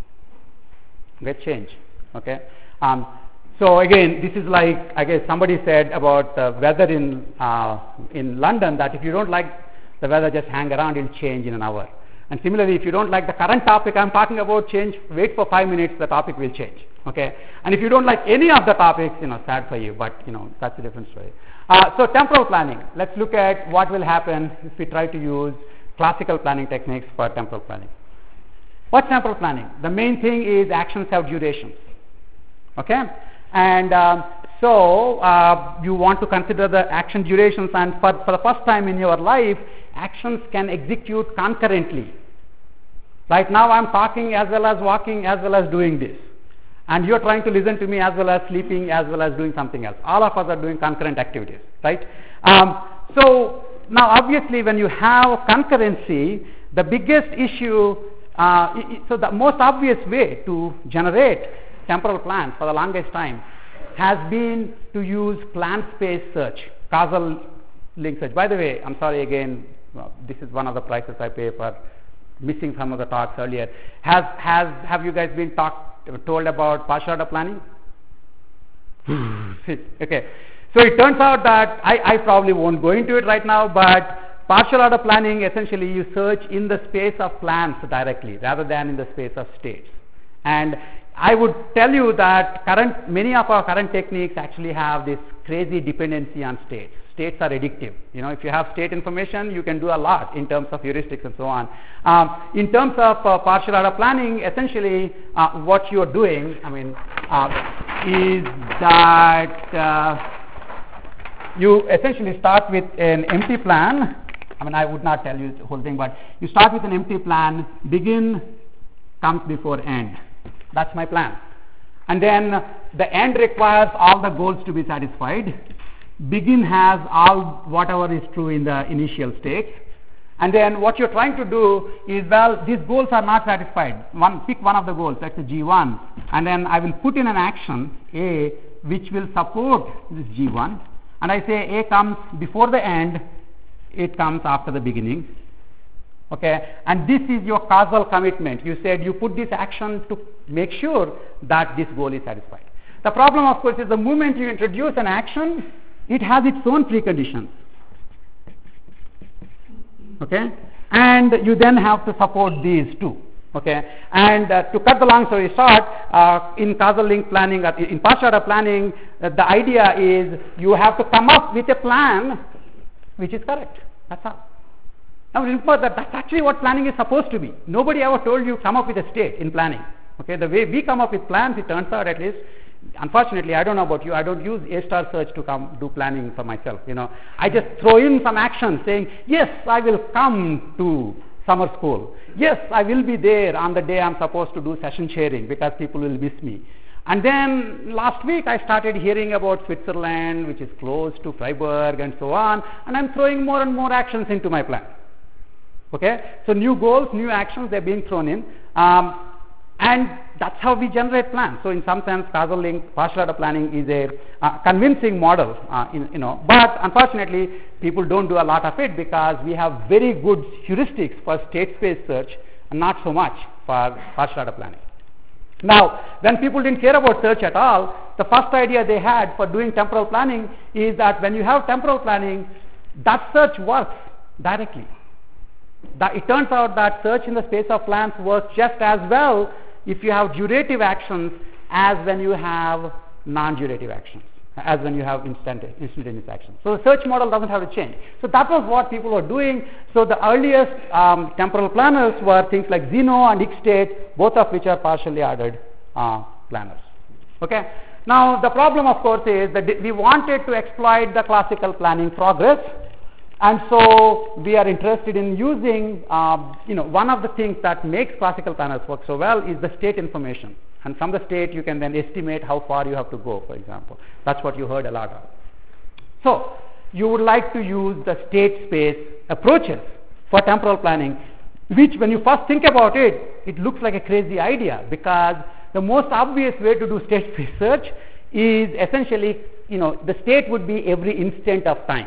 Get change. Okay. Um, So again, this is like, I guess somebody said about the weather in uh, in London, that if you don't like the weather, just hang around, it'll change in an hour. And similarly, if you don't like the current topic I'm talking about, change, wait for five minutes, the topic will change. Okay. And if you don't like any of the topics, you know, sad for you, but you know, that's a different story. Uh, so temporal planning. Let's look at what will happen if we try to use classical planning techniques for temporal planning. What's temporal planning? The main thing is actions have durations. Okay? And um, so uh, you want to consider the action durations, and for, for the first time in your life, actions can execute concurrently. Right now I'm talking as well as walking as well as doing this. And you're trying to listen to me as well as sleeping as well as doing something else. All of us are doing concurrent activities, right? Um, so now obviously when you have concurrency, the biggest issue, uh, so the most obvious way to generate temporal plans for the longest time has been to use plan space search, causal link search. By the way, I'm sorry again, well, this is one of the prices I pay for missing some of the talks earlier. Has, has, have you guys been talked told about partial order planning? Okay, so it turns out that I, I probably won't go into it right now, but partial order planning, essentially you search in the space of plans directly rather than in the space of states. And I would tell you that current, many of our current techniques actually have this crazy dependency on states. States are addictive. You know, if you have state information, you can do a lot in terms of heuristics and so on. Um, in terms of uh, partial order planning, essentially uh, what you are doing, I mean, uh, is that uh, you essentially start with an empty plan. I mean, I would not tell you the whole thing, but you start with an empty plan. Begin comes before end. That's my plan. And then uh, the end requires all the goals to be satisfied. Begin has all whatever is true in the initial state, and then what you're trying to do is, well, these goals are not satisfied. One, pick one of the goals, let's say G one, and then I will put in an action A which will support this G one, and I say A comes before the end, it comes after the beginning. Okay, and this is your causal commitment. You said you put this action to make sure that this goal is satisfied. The problem, of course, is the moment you introduce an action, it has its own preconditions. Okay, and you then have to support these too. Okay, and uh, to cut the long story short, uh, in causal link planning, uh, in partial order planning, uh, the idea is you have to come up with a plan which is correct. That's all. Now remember that that's actually what planning is supposed to be. Nobody ever told you come up with a state in planning. Okay, the way we come up with plans, it turns out at least, unfortunately, I don't know about you, I don't use A star search to come do planning for myself. You know, I just throw in some action saying, yes, I will come to summer school. Yes, I will be there on the day I'm supposed to do session sharing because people will miss me. And then last week I started hearing about Switzerland, which is close to Freiburg and so on, and I'm throwing more and more actions into my plan. Okay, so new goals, new actions, they're being thrown in. Um, And that's how we generate plans. So in some sense, causal link, partial order planning is a uh, convincing model, uh, in, you know. But unfortunately, people don't do a lot of it because we have very good heuristics for state space search and not so much for partial order planning. Now, when people didn't care about search at all, the first idea they had for doing temporal planning is that when you have temporal planning, that search works directly. That it turns out that search in the space of plans works just as well if you have durative actions as when you have non-durative actions, as when you have instantaneous actions. So the search model doesn't have to change. So that was what people were doing. So the earliest um, temporal planners were things like Zeno and Ixtate, both of which are partially ordered uh, planners. Okay. Now the problem, of course, is that we wanted to exploit the classical planning progress. And so we are interested in using, um, you know, one of the things that makes classical planners work so well is the state information. And from the state, you can then estimate how far you have to go, for example. That's what you heard a lot of. So you would like to use the state space approaches for temporal planning, which when you first think about it, it looks like a crazy idea because the most obvious way to do state space search is essentially, you know, the state would be every instant of time.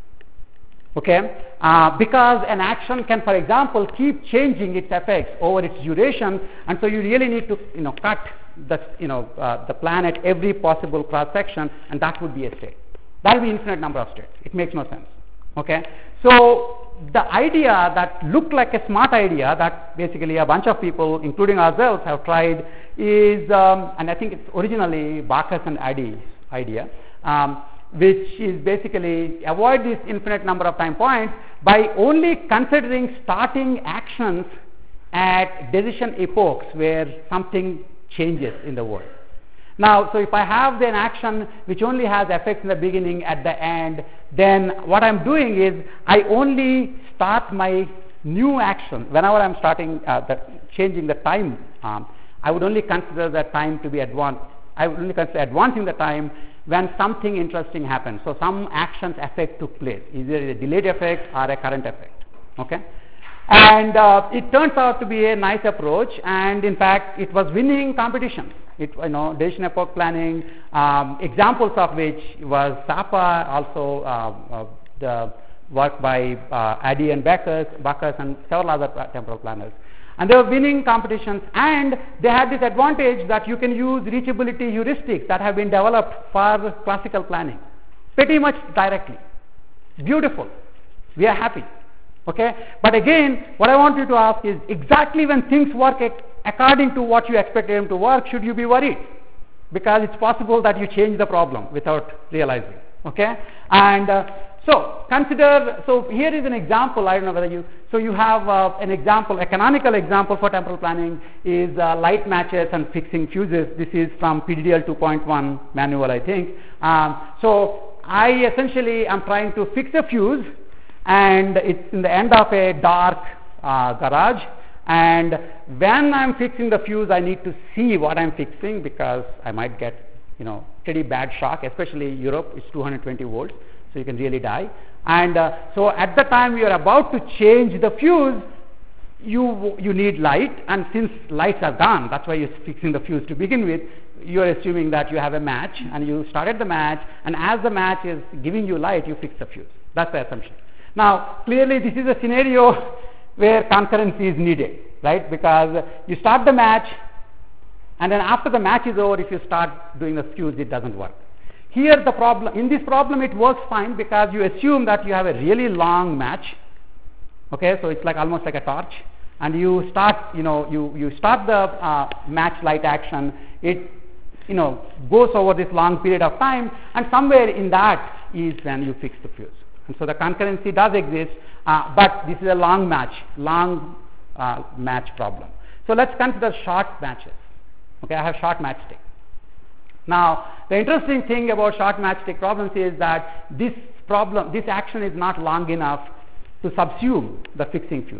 Okay, uh, because an action can, for example, keep changing its effects over its duration, and so you really need to, you know, cut the, you know, uh, the plan at every possible cross section, and that would be a state. That will be infinite number of states. It makes no sense. Okay, so the idea that looked like a smart idea that basically a bunch of people, including ourselves, have tried is, um, and I think it's originally Bacchus and Addy's idea. Um, which is basically avoid this infinite number of time points by only considering starting actions at decision epochs where something changes in the world. Now, so if I have an action which only has effects in the beginning, at the end, then what I'm doing is I only start my new action whenever I'm starting uh, the changing the time. Um, I would only consider the time to be advanced. I would only consider advancing the time when something interesting happens. So some action's effect took place, either a delayed effect or a current effect. Okay, and uh, it turns out to be a nice approach, and in fact, it was winning competitions. It, you know, decision epoch planning, um, examples of which was SAPA, also uh, uh, the work by uh, Addy and Backus, Backus and several other temporal planners. And they were winning competitions, and they had this advantage that you can use reachability heuristics that have been developed for classical planning pretty much directly. Beautiful. We are happy. Okay? But again, what I want you to ask is, exactly when things work at according to what you expected them to work, should you be worried? Because it's possible that you change the problem without realizing. Okay? And uh, so consider, so here is an example, I don't know whether you, so you have uh, an example, a canonical example for temporal planning is uh, light matches and fixing fuses. This is from P D D L two point one manual, I think. Um, so I essentially am trying to fix a fuse, and it's in the end of a dark uh, garage. And when I'm fixing the fuse, I need to see what I'm fixing, because I might get, you know, pretty bad shock, especially Europe, it's two hundred twenty volts, so you can really die. And uh, so at the time you're about to change the fuse, you, you need light, and since lights are gone, that's why you're fixing the fuse to begin with, you're assuming that you have a match, and you started the match, and as the match is giving you light, you fix the fuse. That's the assumption. Now, clearly this is a scenario where concurrency is needed, right? Because you start the match, and then after the match is over, if you start doing the fuse, it doesn't work. Here the problem, in this problem it works fine, because you assume that you have a really long match. Okay, so it's like almost like a torch, and you start, you know, you, you start the uh, match light action, it, you know, goes over this long period of time, and somewhere in that is when you fix the fuse. And so the concurrency does exist, uh, but this is a long match, long uh, match problem. So let's consider short matches. Okay, I have short matchstick. Now, the interesting thing about short matchstick problems is that this problem, this action is not long enough to subsume the fixing fuse.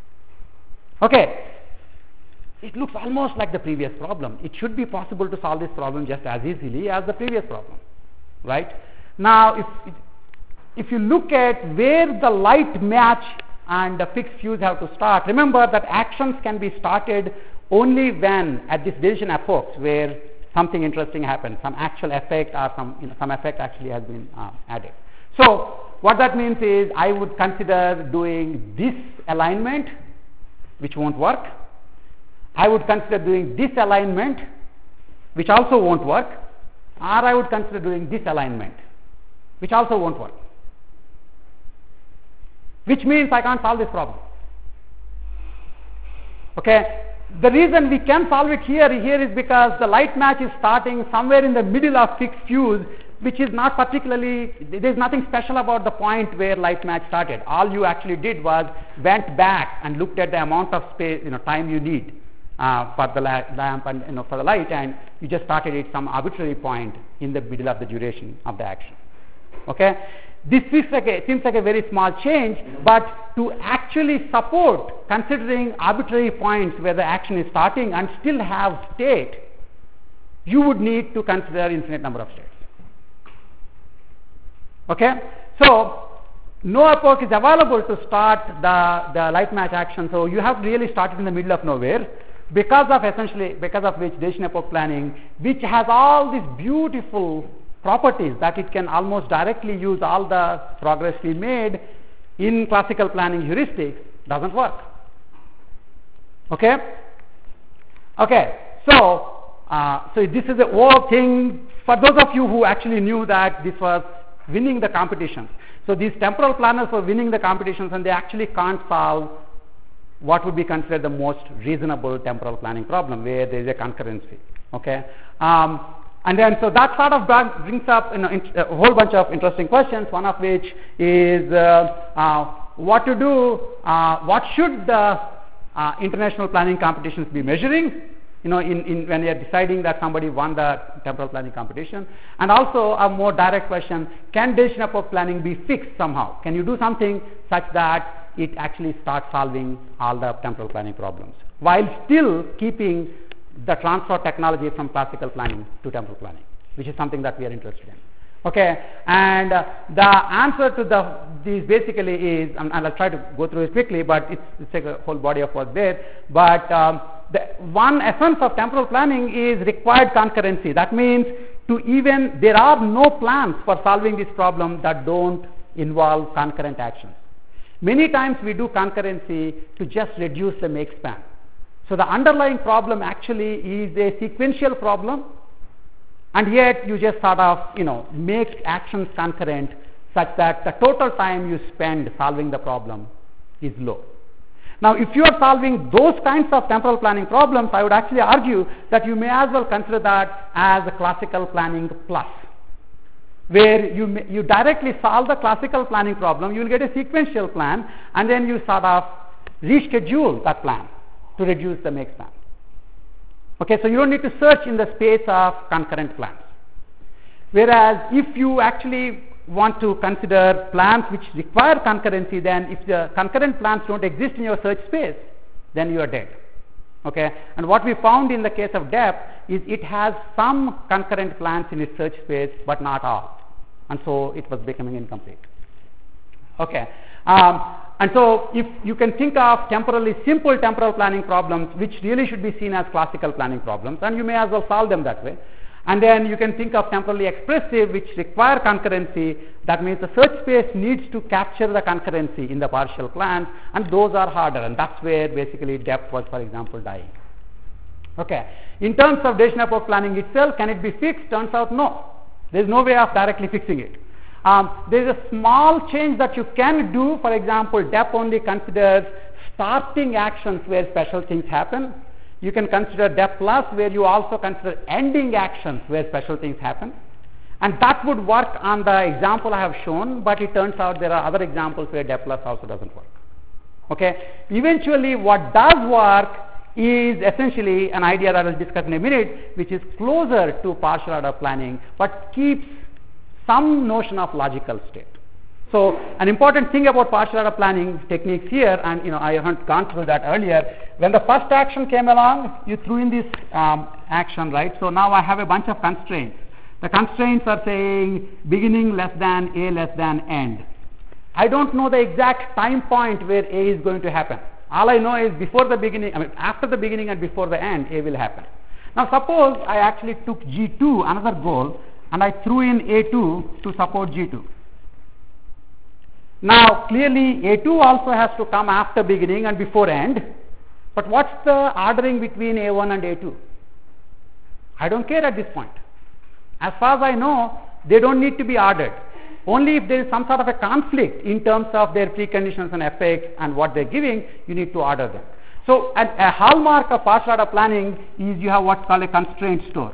Okay, it looks almost like the previous problem. It should be possible to solve this problem just as easily as the previous problem, right? Now, if if you look at where the light match and the fixed fuse have to start, remember that actions can be started only when at this decision epochs where something interesting happens, some actual effect or some, you know, some effect actually has been uh, added. So what that means is I would consider doing this alignment, which won't work. I would consider doing this alignment, which also won't work, or I would consider doing this alignment, which also won't work. Which means I can't solve this problem. Okay? The reason we can solve it here, here is because the light match is starting somewhere in the middle of fixed fuse, which is not particularly, there is nothing special about the point where light match started. All you actually did was went back and looked at the amount of space, you know, time you need uh, for the la lamp and, you know, for the light, and you just started at some arbitrary point in the middle of the duration of the action. Okay? This seems like, a, seems like a very small change, but to actually support considering arbitrary points where the action is starting and still have state, you would need to consider infinite number of states. Okay? So, no epoch is available to start the, the light match action, so you have really started in the middle of nowhere, because of essentially, because of which decision epoch planning, which has all these beautiful properties that it can almost directly use all the progress we made in classical planning heuristics, doesn't work. Okay? Okay, so, uh, so this is the whole thing, for those of you who actually knew that this was winning the competitions. So these temporal planners were winning the competitions, and they actually can't solve what would be considered the most reasonable temporal planning problem, where there is a concurrency. Okay? Um, And then, so that sort of brings up, you know, a whole bunch of interesting questions, one of which is uh, uh, what to do, uh, what should the uh, international planning competitions be measuring? You know, in, in when you are deciding that somebody won the temporal planning competition. And also a more direct question, can decision epoch planning be fixed somehow? Can you do something such that it actually starts solving all the temporal planning problems while still keeping the transfer technology from classical planning to temporal planning, which is something that we are interested in. Okay, and uh, the answer to the these basically is, and, and I'll try to go through it quickly, but it's, it's like a whole body of work there. But um, the one essence of temporal planning is required concurrency. That means to even there are no plans for solving this problem that don't involve concurrent actions. Many times we do concurrency to just reduce the make span. So the underlying problem actually is a sequential problem, and yet you just sort of, you know, make actions concurrent such that the total time you spend solving the problem is low. Now, if you are solving those kinds of temporal planning problems, I would actually argue that you may as well consider that as a classical planning plus, where you, may, you directly solve the classical planning problem, you will get a sequential plan, and then you sort of reschedule that plan to reduce the make span. Okay, so you don't need to search in the space of concurrent plans. Whereas if you actually want to consider plans which require concurrency, then if the concurrent plans don't exist in your search space, then you are dead. Okay, and what we found in the case of D E P is it has some concurrent plans in its search space, but not all, and so it was becoming incomplete. Okay, um, and so if you can think of temporally simple temporal planning problems, which really should be seen as classical planning problems, and you may as well solve them that way. And then you can think of temporally expressive, which require concurrency. That means the search space needs to capture the concurrency in the partial plans, and those are harder, and that's where basically D E P was, for example, dying. Okay, in terms of decision epoch planning itself, can it be fixed? Turns out no. There is no way of directly fixing it. Um, there is a small change that you can do. For example, D E P only considers starting actions where special things happen. You can consider D E P plus, where you also consider ending actions where special things happen. And that would work on the example I have shown, but it turns out there are other examples where D E P plus also doesn't work. Okay, eventually what does work is essentially an idea that I will discuss in a minute, which is closer to partial order planning, but keeps some notion of logical state. So an important thing about partial order planning techniques here, and you know I haven't gone through that earlier, when the first action came along, you threw in this um, action, right? So now I have a bunch of constraints. The constraints are saying beginning less than A less than end. I don't know the exact time point where A is going to happen. All I know is before the beginning, I mean after the beginning and before the end, A will happen. Now suppose I actually took G two, another goal, and I threw in A two to support G two. Now clearly A two also has to come after beginning and before end, but what's the ordering between A one and A two? I don't care at this point. As far as I know, they don't need to be ordered. Only if there is some sort of a conflict in terms of their preconditions and effects and what they're giving, you need to order them. So a, a hallmark of partial order planning is you have what's called a constraint store.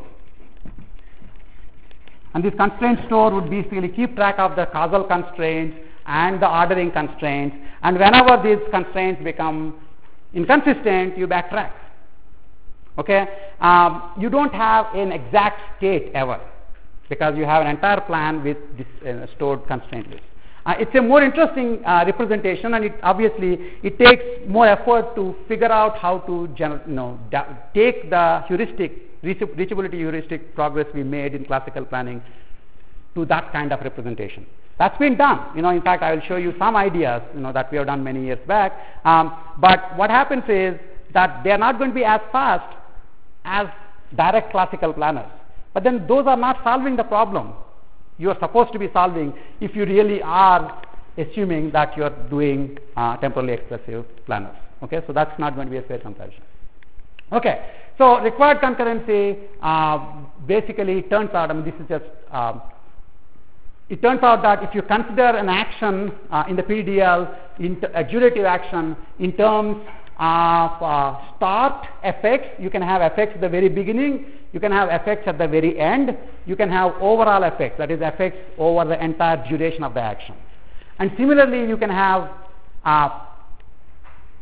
And this constraint store would basically keep track of the causal constraints and the ordering constraints, and whenever these constraints become inconsistent, you backtrack. Okay, um, you don't have an exact state ever, because you have an entire plan with this uh, stored constraint list. Uh, it's a more interesting uh, representation, and it obviously it takes more effort to figure out how to gener- you know, da- take the heuristic, reachability heuristic progress we made in classical planning to that kind of representation. That's been done. You know, in fact, I will show you some ideas, you know, that we have done many years back. Um, but what happens is that they are not going to be as fast as direct classical planners. But then those are not solving the problem you are supposed to be solving if you really are assuming that you are doing uh, temporally expressive planners. Okay, so that's not going to be a fair comparison. Okay, so required concurrency uh, basically turns out, I mean, this is just um, it turns out that if you consider an action uh, in the P D L, in a adjudicative action, in terms of uh, start effects, you can have effects at the very beginning, you can have effects at the very end, you can have overall effects, that is effects over the entire duration of the action. And similarly, you can have uh,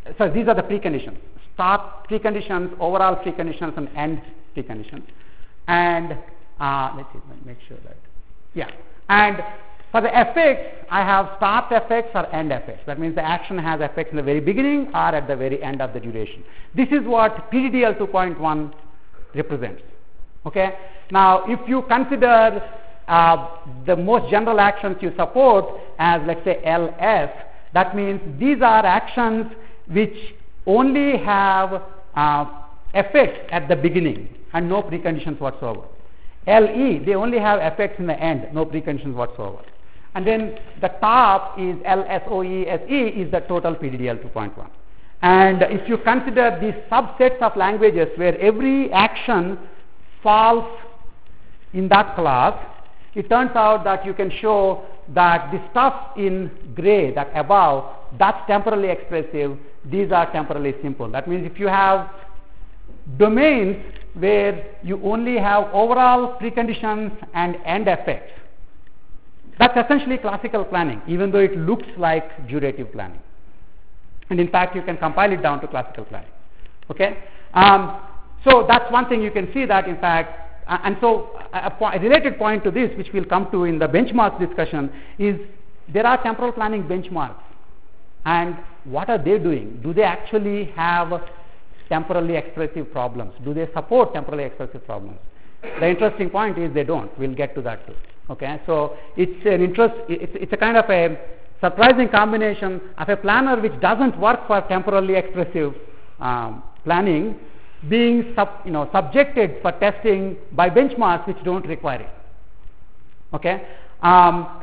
so these are the preconditions. Start preconditions, overall preconditions, and end preconditions. And uh, let's see, let me make sure that, yeah. And for the effects, I have start effects or end effects. That means the action has effects in the very beginning or at the very end of the duration. This is what P D D L two point one represents. Okay. Now, if you consider uh, the most general actions you support as, let's say, L S, that means these are actions which only have uh, effects at the beginning and no preconditions whatsoever. L E, they only have effects in the end, no preconditions whatsoever. And then the top is L S O E S E is the total P D D L two point one. And if you consider these subsets of languages where every action falls in that class, it turns out that you can show that the stuff in gray, that above, that's temporally expressive, these are temporally simple. That means if you have domains where you only have overall preconditions and end effects, that's essentially classical planning, even though it looks like durative planning. And in fact, you can compile it down to classical planning. Okay? Um, so that's one thing you can see that, in fact, uh, and so a, a, a related point to this, which we'll come to in the benchmarks discussion, is there are temporal planning benchmarks. And what are they doing? Do they actually have temporally expressive problems? Do they support temporally expressive problems? The interesting point is they don't. We'll get to that too. Okay, so it's an interest. It's, it's a kind of a surprising combination of a planner which doesn't work for temporally expressive um, planning, being sub, you know, subjected for testing by benchmarks which don't require it. Okay. Um,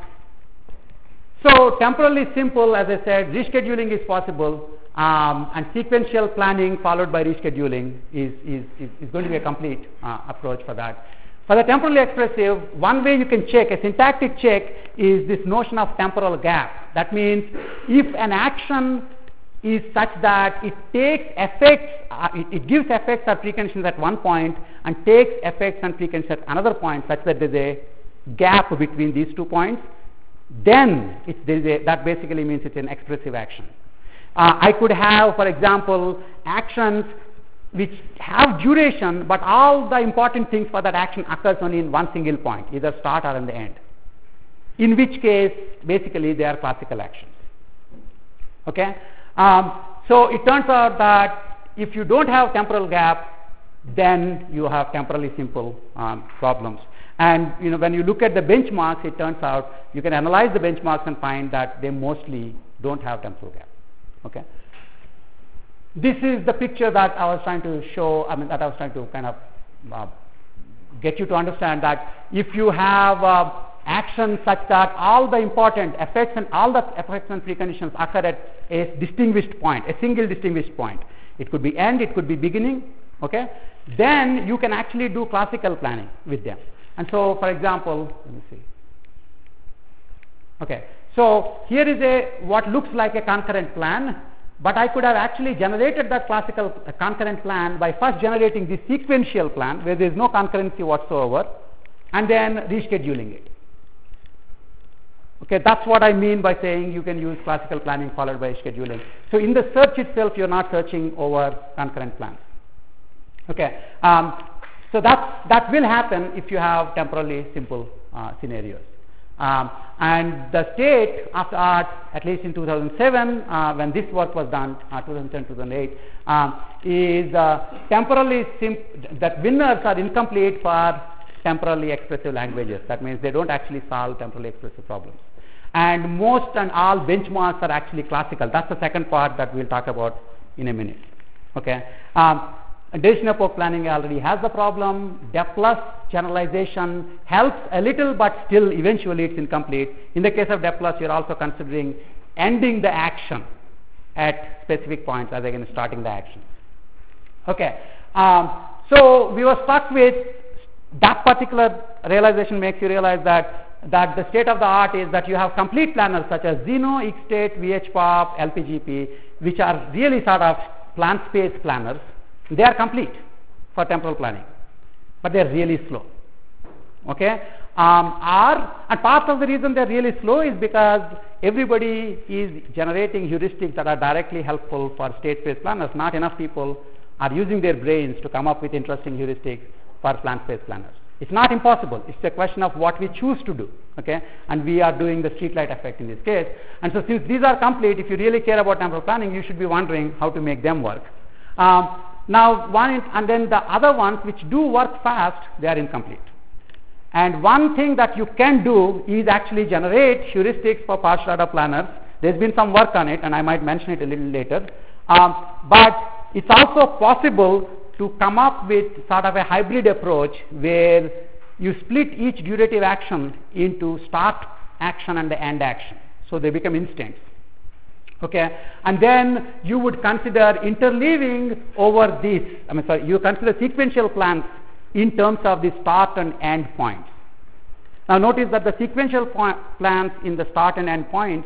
so temporally simple, as I said, rescheduling is possible, um, and sequential planning followed by rescheduling is, is, is, is going to be a complete uh, approach for that. For the temporally expressive, one way you can check, a syntactic check, is this notion of temporal gap. That means if an action is such that it takes effects, uh, it, it gives effects or preconditions at one point and takes effects and preconditions at another point, such that there is a gap between these two points, then it's, there is a, that basically means it's an expressive action. Uh, I could have, for example, actions which have duration, but all the important things for that action occurs only in one single point, either start or in the end. In which case, basically, they are classical actions. Okay? Um, so it turns out that if you don't have temporal gap, then you have temporally simple um, problems. And you know, when you look at the benchmarks, it turns out you can analyze the benchmarks and find that they mostly don't have temporal gap. Okay? This is the picture that I was trying to show, I mean, that I was trying to kind of uh, get you to understand that if you have uh, actions such that all the important effects and all the effects and preconditions occur at a distinguished point, a single distinguished point. It could be end, it could be beginning, okay? Then you can actually do classical planning with them. And so, for example, let me see. Okay, so here is a what looks like a concurrent plan, but I could have actually generated that classical uh, concurrent plan by first generating the sequential plan where there is no concurrency whatsoever, and then rescheduling it. Okay, that's what I mean by saying you can use classical planning followed by scheduling. So in the search itself, you're not searching over concurrent plans. Okay, um, so that's, that will happen if you have temporally simple uh, scenarios. Um, and the state of the art, at least in two thousand seven, uh, when this work was done, uh, two thousand seven, two thousand eight, um, is uh, temporally sim- that winners are incomplete for temporally expressive languages. That means they don't actually solve temporally expressive problems. And most and all benchmarks are actually classical. That's the second part that we'll talk about in a minute. Okay. Um, Decision-epoch planning already has the problem. Depth plus generalization helps a little, but still eventually it's incomplete. In the case of depth plus, you're also considering ending the action at specific points as against starting the action. Okay. Um, so we were stuck with that particular realization makes you realize that that the state of the art is that you have complete planners such as Zeno, Xstate, V H pop, L P G P, which are really sort of plan space planners. They are complete for temporal planning, but they are really slow. Okay, um, are and part of the reason they are really slow is because everybody is generating heuristics that are directly helpful for state space planners. Not enough people are using their brains to come up with interesting heuristics for plan space planners. It's not impossible. It's a question of what we choose to do. Okay, and we are doing the streetlight effect in this case. And so since these are complete, if you really care about temporal planning, you should be wondering how to make them work. Um, now, one in, and then the other ones which do work fast, they are incomplete. And one thing that you can do is actually generate heuristics for partial order planners. There's been some work on it, and I might mention it a little later. Um, but it's also possible to come up with sort of a hybrid approach where you split each durative action into start action and the end action. So they become instants. Okay, and then you would consider interleaving over this. I mean, sorry, you consider sequential plans in terms of the start and end points. Now notice that the sequential point plans in the start and end points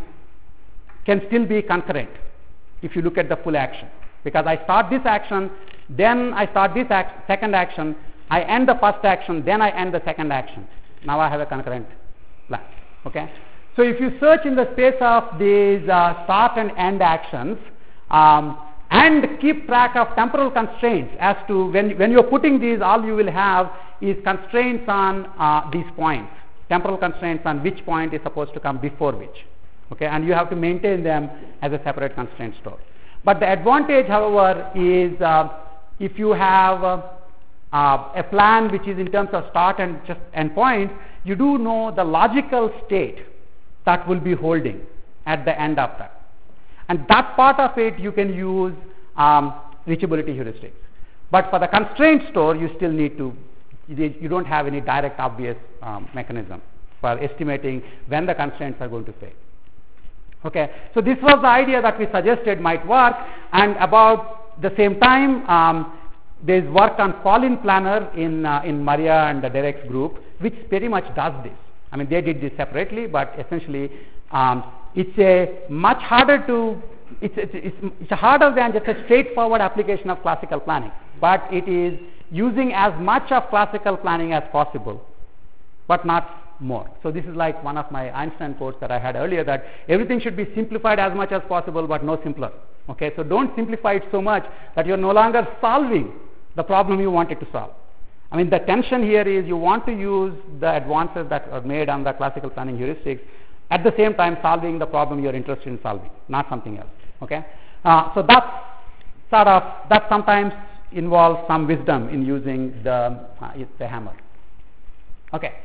can still be concurrent if you look at the full action, because I start this action, then I start this act second action, I end the first action, then I end the second action. Now I have a concurrent plan. Okay, so if you search in the space of these uh, start and end actions, um, and keep track of temporal constraints as to when, when you're putting these, all you will have is constraints on uh, these points, temporal constraints on which point is supposed to come before which. Okay, and you have to maintain them as a separate constraint store. But the advantage, however, is uh, if you have uh, uh, a plan which is in terms of start and just end point, you do know the logical state that will be holding at the end of that. And that part of it you can use um, reachability heuristics. But for the constraint store, you still need to, you don't have any direct obvious um, mechanism for estimating when the constraints are going to fail. Okay, so this was the idea that we suggested might work, and about the same time, um, there is work on Pauling planner in, uh, in Maria and the Derek's group, which pretty much does this. I mean, they did this separately, but essentially, um, it's a much harder to, it's, it's, it's, it's harder than just a straightforward application of classical planning, but it is using as much of classical planning as possible, but not more. So this is like one of my Einstein quotes that I had earlier, that everything should be simplified as much as possible, but no simpler. Okay, so don't simplify it so much that you're no longer solving the problem you wanted to solve. I mean, the tension here is you want to use the advances that are made on the classical planning heuristics, at the same time solving the problem you're interested in solving, not something else. Okay, uh, so that's sort of, that sometimes involves some wisdom in using the, uh, the hammer. Okay.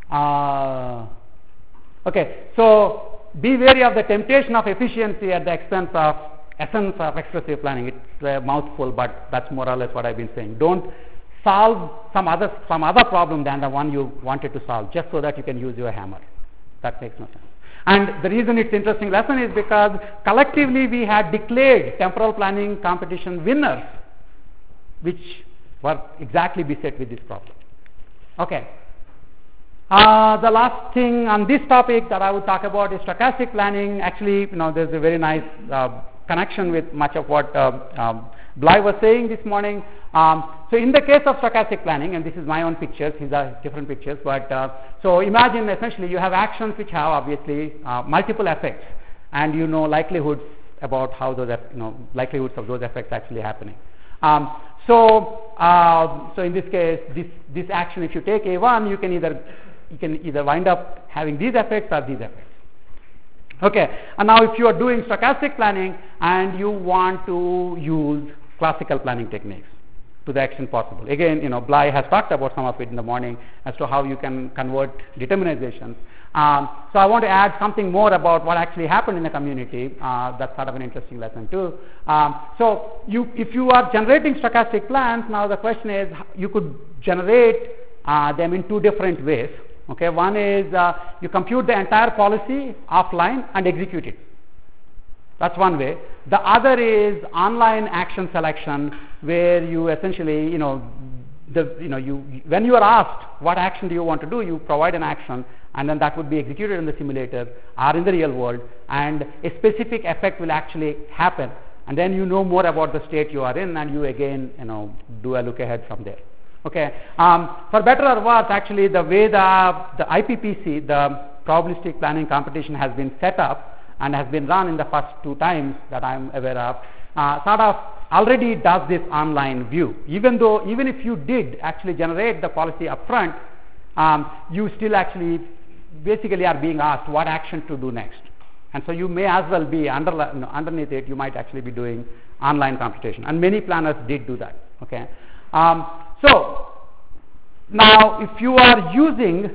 Uh, okay, so be wary of the temptation of efficiency at the expense of essence of expressive planning. It's a mouthful, but that's more or less what I've been saying. Don't solve some other some other problem than the one you wanted to solve just so that you can use your hammer. That makes no sense. And the reason it's an interesting lesson is because collectively we had declared temporal planning competition winners, which were exactly beset with this problem. Okay. Uh, the last thing on this topic that I would talk about is stochastic planning. Actually, you know, there's a very nice uh, connection with much of what uh, um, Bly was saying this morning. Um, so in the case of stochastic planning, and this is my own pictures, these are different pictures, but uh, so imagine essentially you have actions which have obviously uh, multiple effects, and you know likelihoods about how those, you know, likelihoods of those effects actually happening. Um, so, uh, so in this case, this, this action, if you take A one, you can either you can either wind up having these effects or these effects. Okay, and now if you are doing stochastic planning and you want to use classical planning techniques to the extent possible. Again, you know, Bly has talked about some of it in the morning as to how you can convert determinations. Um, so I want to add something more about what actually happened in the community. Uh, that's sort of an interesting lesson too. Um, so you, if you are generating stochastic plans, now the question is you could generate uh, them in two different ways. Okay, one is uh, you compute the entire policy offline and execute it. That's one way. The other is online action selection, where you essentially, you know, the, you know, you when you are asked what action do you want to do, you provide an action, and then that would be executed in the simulator or in the real world, and a specific effect will actually happen, and then you know more about the state you are in, and you again, you know, do a look ahead from there. Okay. Um, for better or worse, actually, the way the the I P P C, the probabilistic planning competition, has been set up, and has been run in the first two times that I am aware of, uh, sort of already does this online view. Even though, even if you did actually generate the policy upfront, um, you still actually basically are being asked what action to do next. And so you may as well be under, you know, underneath it, you might actually be doing online computation. And many planners did do that. Okay. Um, so now if you are using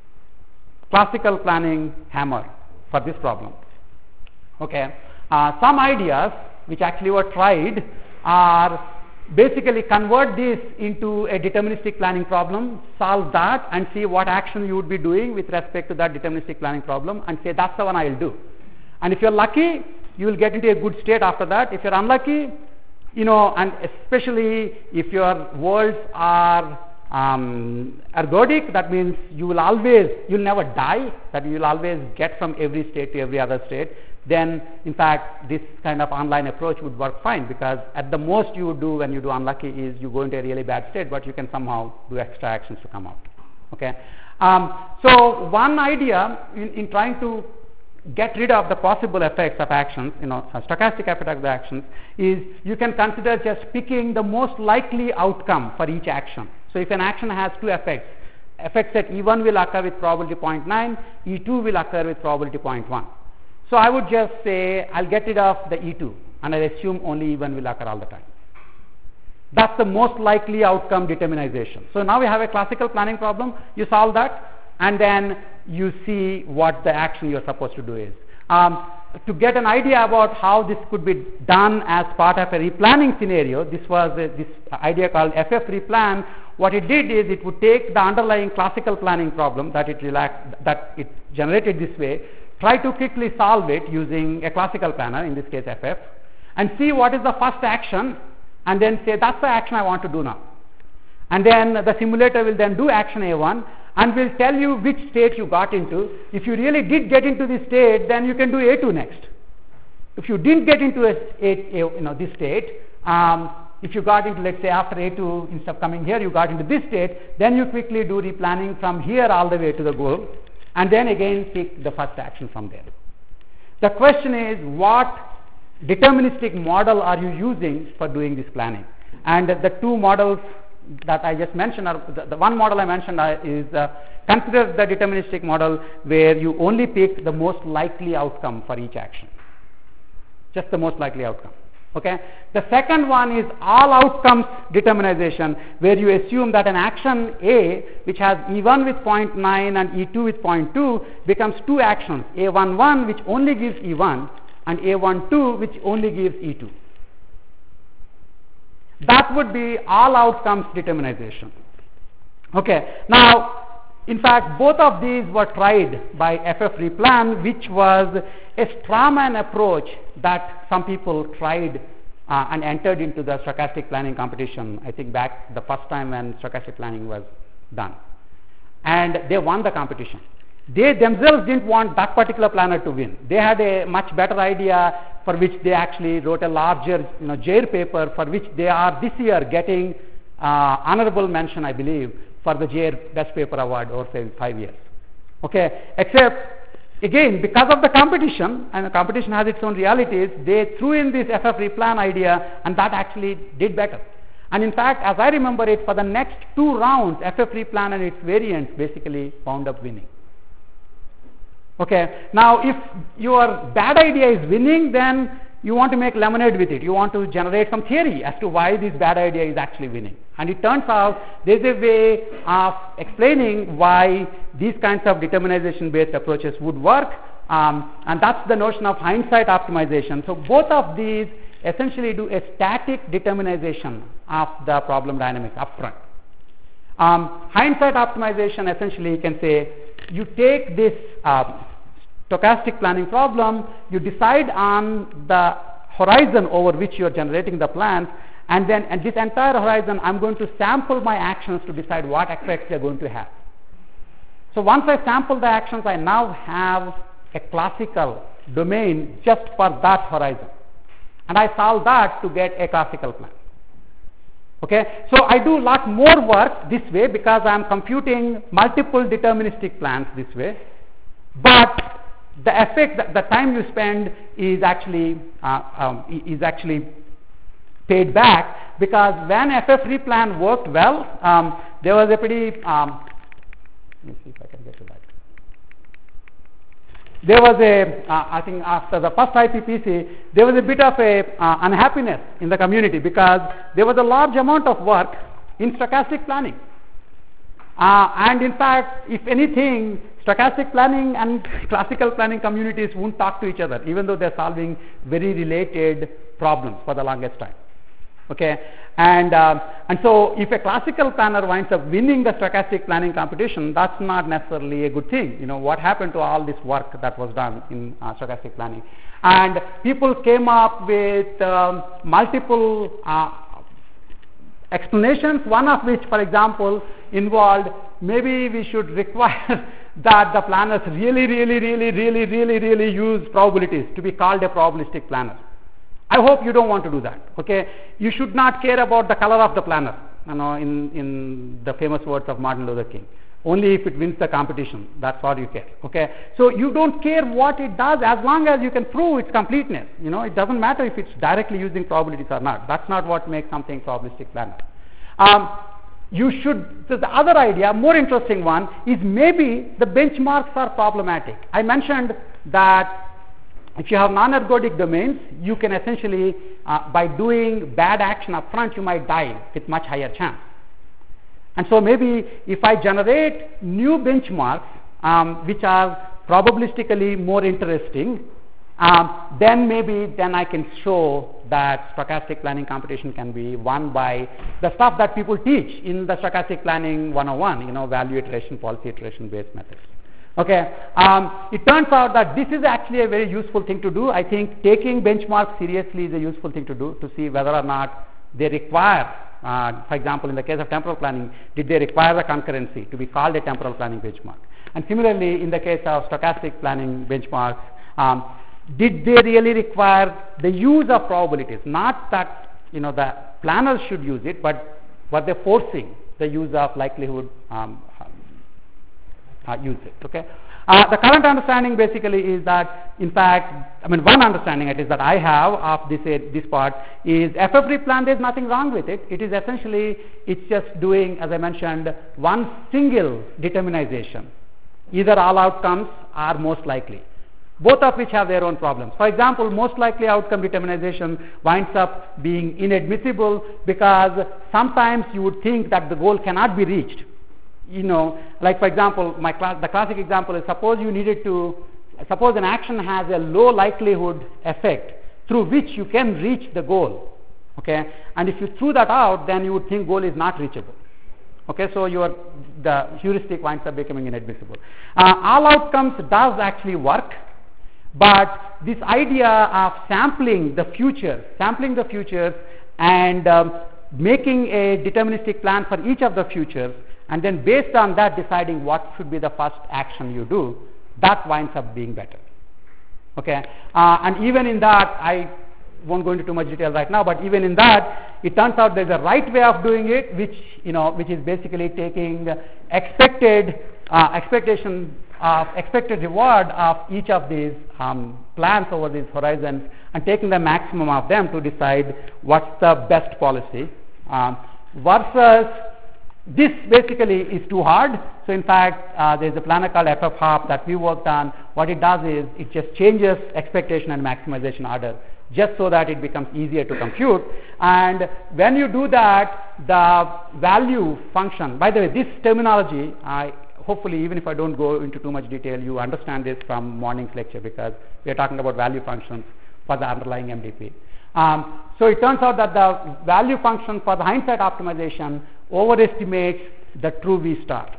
classical planning hammer for this problem, okay, uh, some ideas which actually were tried are basically convert this into a deterministic planning problem, solve that and see what action you would be doing with respect to that deterministic planning problem, and say that's the one I will do. And if you're lucky, you will get into a good state after that. If you're unlucky, you know, and especially if your worlds are um, ergodic, that means you will always, you'll never die, that you will always get from every state to every other state, then in fact this kind of online approach would work fine, because at the most you would do when you do unlucky is you go into a really bad state, but you can somehow do extra actions to come out. Okay. Um, so one idea in, in trying to get rid of the possible effects of actions, you know, a stochastic effect of the actions, is you can consider just picking the most likely outcome for each action. So if an action has two effects, effects at E one will occur with probability zero point nine, E two will occur with probability zero point one. So I would just say I'll get rid of the E two and I'll assume only E one will occur all the time. That's the most likely outcome determinization. So now we have a classical planning problem, you solve that, and then you see what the action you're supposed to do is. Um, to get an idea about how this could be done as part of a replanning scenario, this was a, this idea called F F replan. What it did is it would take the underlying classical planning problem that it relaxed, that it generated this way, try to quickly solve it using a classical planner, in this case F F, and see what is the first action, and then say that's the action I want to do now. And then the simulator will then do action A one and will tell you which state you got into. If you really did get into this state, then you can do A two next. If you didn't get into a, a, a, you know, this state, um, if you got into, let's say after A two, instead of coming here, you got into this state, then you quickly do replanning from here all the way to the goal, and then again pick the first action from there. The question is, what deterministic model are you using for doing this planning? And the two models that I just mentioned, are, the, the one model I mentioned uh, is uh, consider the deterministic model where you only pick the most likely outcome for each action. Just the most likely outcome. Okay. The second one is all outcomes determinization, where you assume that an action A, which has E one with zero point nine and E two with zero point two, becomes two actions, A eleven which only gives E one and A twelve which only gives E two. That would be all outcomes determinization. Okay. Now, in fact, both of these were tried by F F replan, which was a strawman approach that some people tried uh, and entered into the stochastic planning competition, I think back the first time when stochastic planning was done. And they won the competition. They themselves didn't want that particular planner to win. They had a much better idea, for which they actually wrote a larger, you know, J A I R paper, for which they are this year getting uh, honorable mention, I believe, for the J A I R Best Paper Award over say, five years. Okay, except again, because of the competition, and the competition has its own realities, they threw in this F F replan idea, and that actually did better. And in fact, as I remember it, for the next two rounds, F F replan and its variants basically wound up winning. Okay. Now, if your bad idea is winning, then you want to make lemonade with it. You want to generate some theory as to why this bad idea is actually winning. And it turns out there's a way of explaining why these kinds of determinization-based approaches would work, um, and that's the notion of hindsight optimization. So both of these essentially do a static determinization of the problem dynamics upfront. Um, hindsight optimization, essentially, you can say you take this uh, stochastic planning problem, you decide on the horizon over which you are generating the plans, and then at this entire horizon, I'm going to sample my actions to decide what effects they are going to have. So once I sample the actions, I now have a classical domain just for that horizon, and I solve that to get a classical plan. Okay, so I do a lot more work this way because I am computing multiple deterministic plans this way, but the effect, the, the time you spend is actually uh, um, is actually paid back, because when F F replan worked well, um, there was a pretty um, let me see if I can get to that. There was a, uh, I think after the first I P P C, there was a bit of a uh, unhappiness in the community, because there was a large amount of work in stochastic planning. Uh, and in fact, if anything, stochastic planning and classical planning communities won't talk to each other, even though they're solving very related problems for the longest time. Okay, and uh, and so if a classical planner winds up winning the stochastic planning competition, that's not necessarily a good thing. You know, what happened to all this work that was done in uh, stochastic planning? And people came up with um, multiple uh, explanations, one of which, for example, involved maybe we should require that the planners really, really, really, really, really, really use probabilities to be called a probabilistic planner. I hope you don't want to do that. Okay, you should not care about the color of the planner. You know, in in the famous words of Martin Luther King, only if it wins the competition, that's all you care. Okay, so you don't care what it does as long as you can prove its completeness. You know, it doesn't matter if it's directly using probabilities or not. That's not what makes something probabilistic planner. Um, you should. So the other idea, more interesting one, is maybe the benchmarks are problematic. I mentioned that if you have non-ergodic domains, you can essentially, uh, by doing bad action up front, you might die with much higher chance. And so maybe if I generate new benchmarks um, which are probabilistically more interesting, um, then maybe then I can show that stochastic planning computation can be won by the stuff that people teach in the stochastic planning one oh one, you know, value iteration, policy iteration based methods. Okay, um, it turns out that this is actually a very useful thing to do. I think taking benchmarks seriously is a useful thing to do, to see whether or not they require, uh, for example, in the case of temporal planning, did they require the concurrency to be called a temporal planning benchmark? And similarly, in the case of stochastic planning benchmarks, um, did they really require the use of probabilities? Not that, you know, the planners should use it, but were they forcing the use of likelihood um, Uh, use it. Okay. Uh, the current understanding basically is that, in fact, I mean, one understanding at least that I have of this uh, this part is F F replan. There's nothing wrong with it. It is essentially, it's just doing, as I mentioned, one single determinization. Either all outcomes are most likely, both of which have their own problems. For example, most likely outcome determinization winds up being inadmissible, because sometimes you would think that the goal cannot be reached. You know, like for example, my class, the classic example is, suppose you needed to, suppose an action has a low likelihood effect through which you can reach the goal. Okay, and if you threw that out, then you would think goal is not reachable. Okay, so your the heuristic winds up becoming inadmissible. Uh, all outcomes does actually work, but this idea of sampling the future, sampling the futures, and um, making a deterministic plan for each of the futures, and then based on that deciding what should be the first action you do, that winds up being better. Okay, uh, and even in that, I won't go into too much detail right now, but even in that, it turns out there's a right way of doing it, which, you know, which is basically taking expected uh, expectation of expected reward of each of these um, plans over these horizons, and taking the maximum of them to decide what's the best policy, um, versus this basically is too hard. So in fact, uh, there's a planner called F F hop that we worked on. What it does is it just changes expectation and maximization order, just so that it becomes easier to compute. And when you do that, the value function, by the way, this terminology, I hopefully, even if I don't go into too much detail, you understand this from morning's lecture, because we are talking about value functions for the underlying M D P. Um, so it turns out that the value function for the hindsight optimization overestimates the true V star.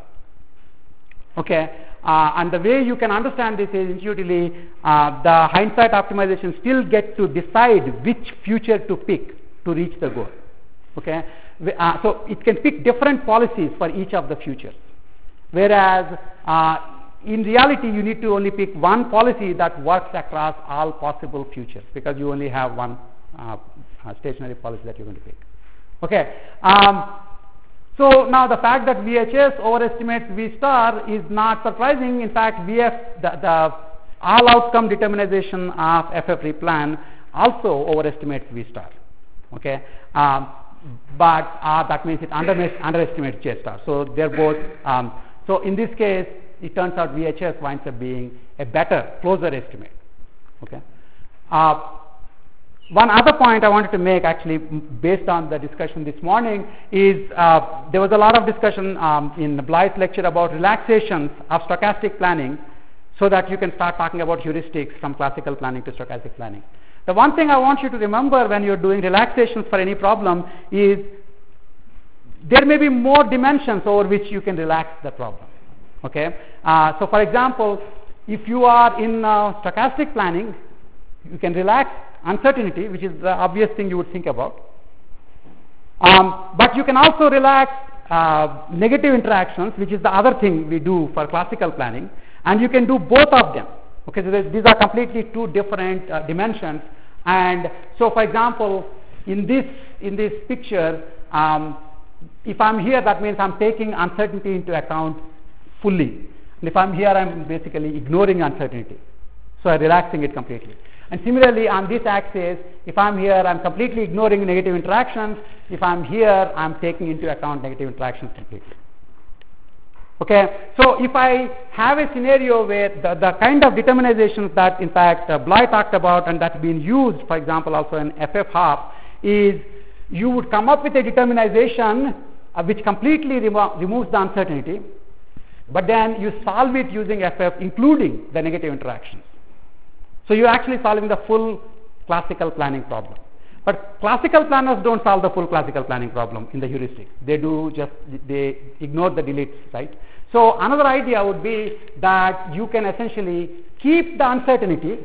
Okay, uh, and the way you can understand this is intuitively, uh, the hindsight optimization still gets to decide which future to pick to reach the goal. Okay, uh, so it can pick different policies for each of the futures, whereas uh, in reality you need to only pick one policy that works across all possible futures, because you only have one uh, uh, stationary policy that you're going to pick. Okay. Um, So now the fact that V H S overestimates V star is not surprising. In fact, V F, the, the all outcome determinization of F F replan also overestimates V star. Okay, um, but uh, that means it under, underestimates J star. So they're both. Um, so in this case, it turns out V H S winds up being a better, closer estimate. Okay. Uh, one other point I wanted to make, actually, based on the discussion this morning, is uh, there was a lot of discussion um, in Bly's lecture about relaxations of stochastic planning, so that you can start talking about heuristics from classical planning to stochastic planning. The one thing I want you to remember when you're doing relaxations for any problem is there may be more dimensions over which you can relax the problem. Okay. Uh, so, for example, if you are in uh, stochastic planning, you can relax uncertainty, which is the obvious thing you would think about. Um, but you can also relax uh, negative interactions, which is the other thing we do for classical planning, and you can do both of them. Okay, so these are completely two different uh, dimensions. And so, for example, in this in this picture, um, if I'm here, that means I'm taking uncertainty into account fully. And if I'm here, I'm basically ignoring uncertainty. So I'm relaxing it completely. And similarly, on this axis, if I'm here, I'm completely ignoring negative interactions. If I'm here, I'm taking into account negative interactions completely. Okay, so if I have a scenario where the, the kind of determinizations that, in fact, uh, Bly talked about and that's been used, for example, also in F F hop, is you would come up with a determinization uh, which completely remo removes the uncertainty, but then you solve it using F F, including the negative interactions. So you're actually solving the full classical planning problem. But classical planners don't solve the full classical planning problem in the heuristics. They do just, they ignore the deletes, right? So another idea would be that you can essentially keep the uncertainty,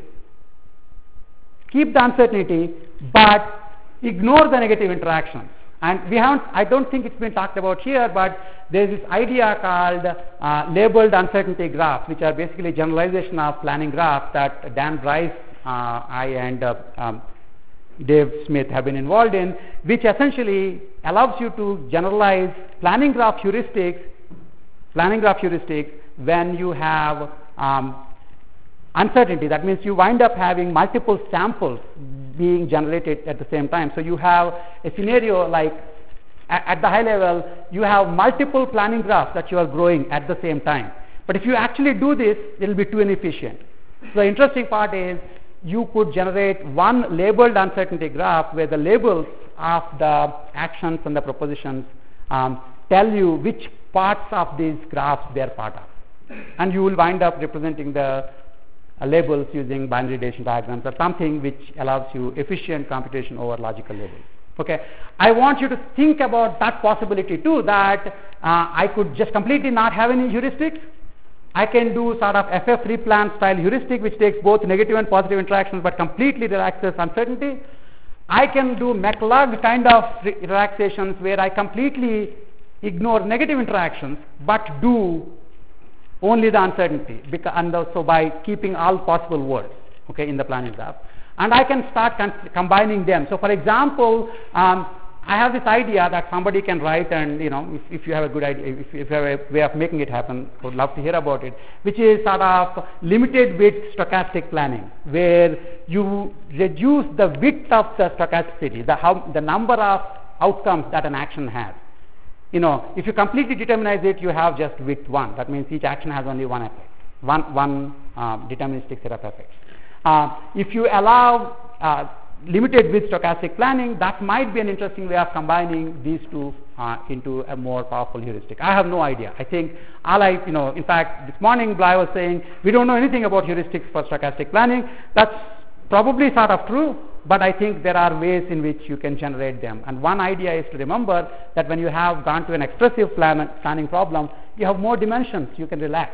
keep the uncertainty, but ignore the negative interactions. And we haven't, I don't think it's been talked about here, but there's this idea called uh, labeled uncertainty graphs, which are basically generalization of planning graphs that Dan Bryce, uh, I, and uh, um, Dave Smith have been involved in, which essentially allows you to generalize planning graph heuristics, planning graph heuristics when you have um, uncertainty. That means you wind up having multiple samples being generated at the same time. So you have a scenario like at the high level, you have multiple planning graphs that you are growing at the same time. But if you actually do this, it will be too inefficient. So the interesting part is you could generate one labeled uncertainty graph where the labels of the actions and the propositions um, tell you which parts of these graphs they are part of. And you will wind up representing the uh, labels using binary relation diagrams or something which allows you efficient computation over logical labels. Okay, I want you to think about that possibility too, that uh, I could just completely not have any heuristics. I can do sort of F F replan style heuristic which takes both negative and positive interactions but completely relaxes uncertainty. I can do McLug kind of re relaxations where I completely ignore negative interactions but do only the uncertainty, because, and also by keeping all possible words, okay, in the planning graph. And I can start combining them. So, for example, um, I have this idea that somebody can write, and you know, if, if you have a good idea, if, if you have a way of making it happen, I would love to hear about it, which is sort of limited width stochastic planning, where you reduce the width of the stochasticity, the, how, the number of outcomes that an action has. You know, if you completely determinize it, you have just width one. That means each action has only one effect, one, one um, deterministic set of effects. Uh, if you allow uh, limited width stochastic planning, that might be an interesting way of combining these two uh, into a more powerful heuristic. I have no idea. I think all I, you know, in fact, this morning Bly was saying we don't know anything about heuristics for stochastic planning. That's probably sort of true, but I think there are ways in which you can generate them. And one idea is to remember that when you have gone to an expressive plan planning problem, you have more dimensions you can relax.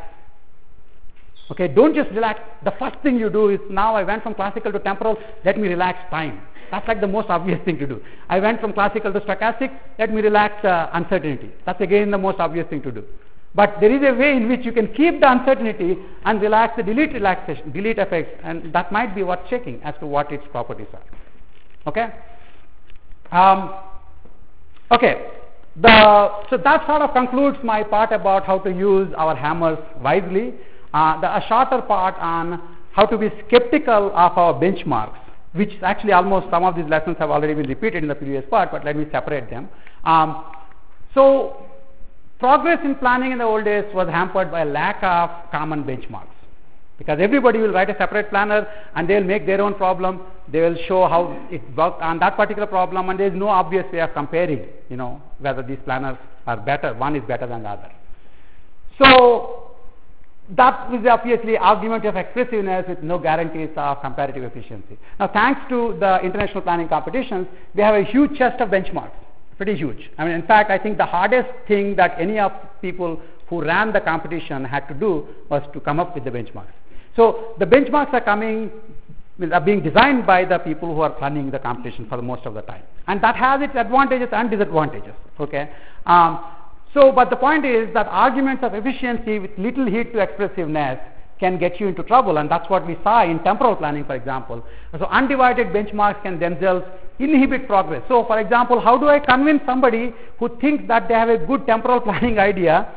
Okay, don't just relax. The first thing you do is, now I went from classical to temporal, let me relax time. That's like the most obvious thing to do. I went from classical to stochastic, let me relax uh, uncertainty. That's again the most obvious thing to do. But there is a way in which you can keep the uncertainty and relax the delete relaxation, delete effects, and that might be worth checking as to what its properties are. Okay? Um, okay. The, so that sort of concludes my part about how to use our hammers wisely. Uh, the, a shorter part on how to be skeptical of our benchmarks, which actually almost some of these lessons have already been repeated in the previous part, but let me separate them. Um, so progress in planning in the old days was hampered by a lack of common benchmarks, because everybody will write a separate planner and they will make their own problem. They will show how it worked on that particular problem, and there is no obvious way of comparing, you know, whether these planners are better, one is better than the other. So that is obviously argument of expressiveness with no guarantees of comparative efficiency. Now, thanks to the international planning competitions, we have a huge chest of benchmarks, pretty huge. I mean, in fact, I think the hardest thing that any of people who ran the competition had to do was to come up with the benchmarks. So the benchmarks are coming, are being designed by the people who are planning the competition for the most of the time, and that has its advantages and disadvantages. Okay. Um, so, but the point is that arguments of efficiency with little heed to expressiveness can get you into trouble, and that's what we saw in temporal planning, for example. So undivided benchmarks can themselves inhibit progress. So, for example, how do I convince somebody who thinks that they have a good temporal planning idea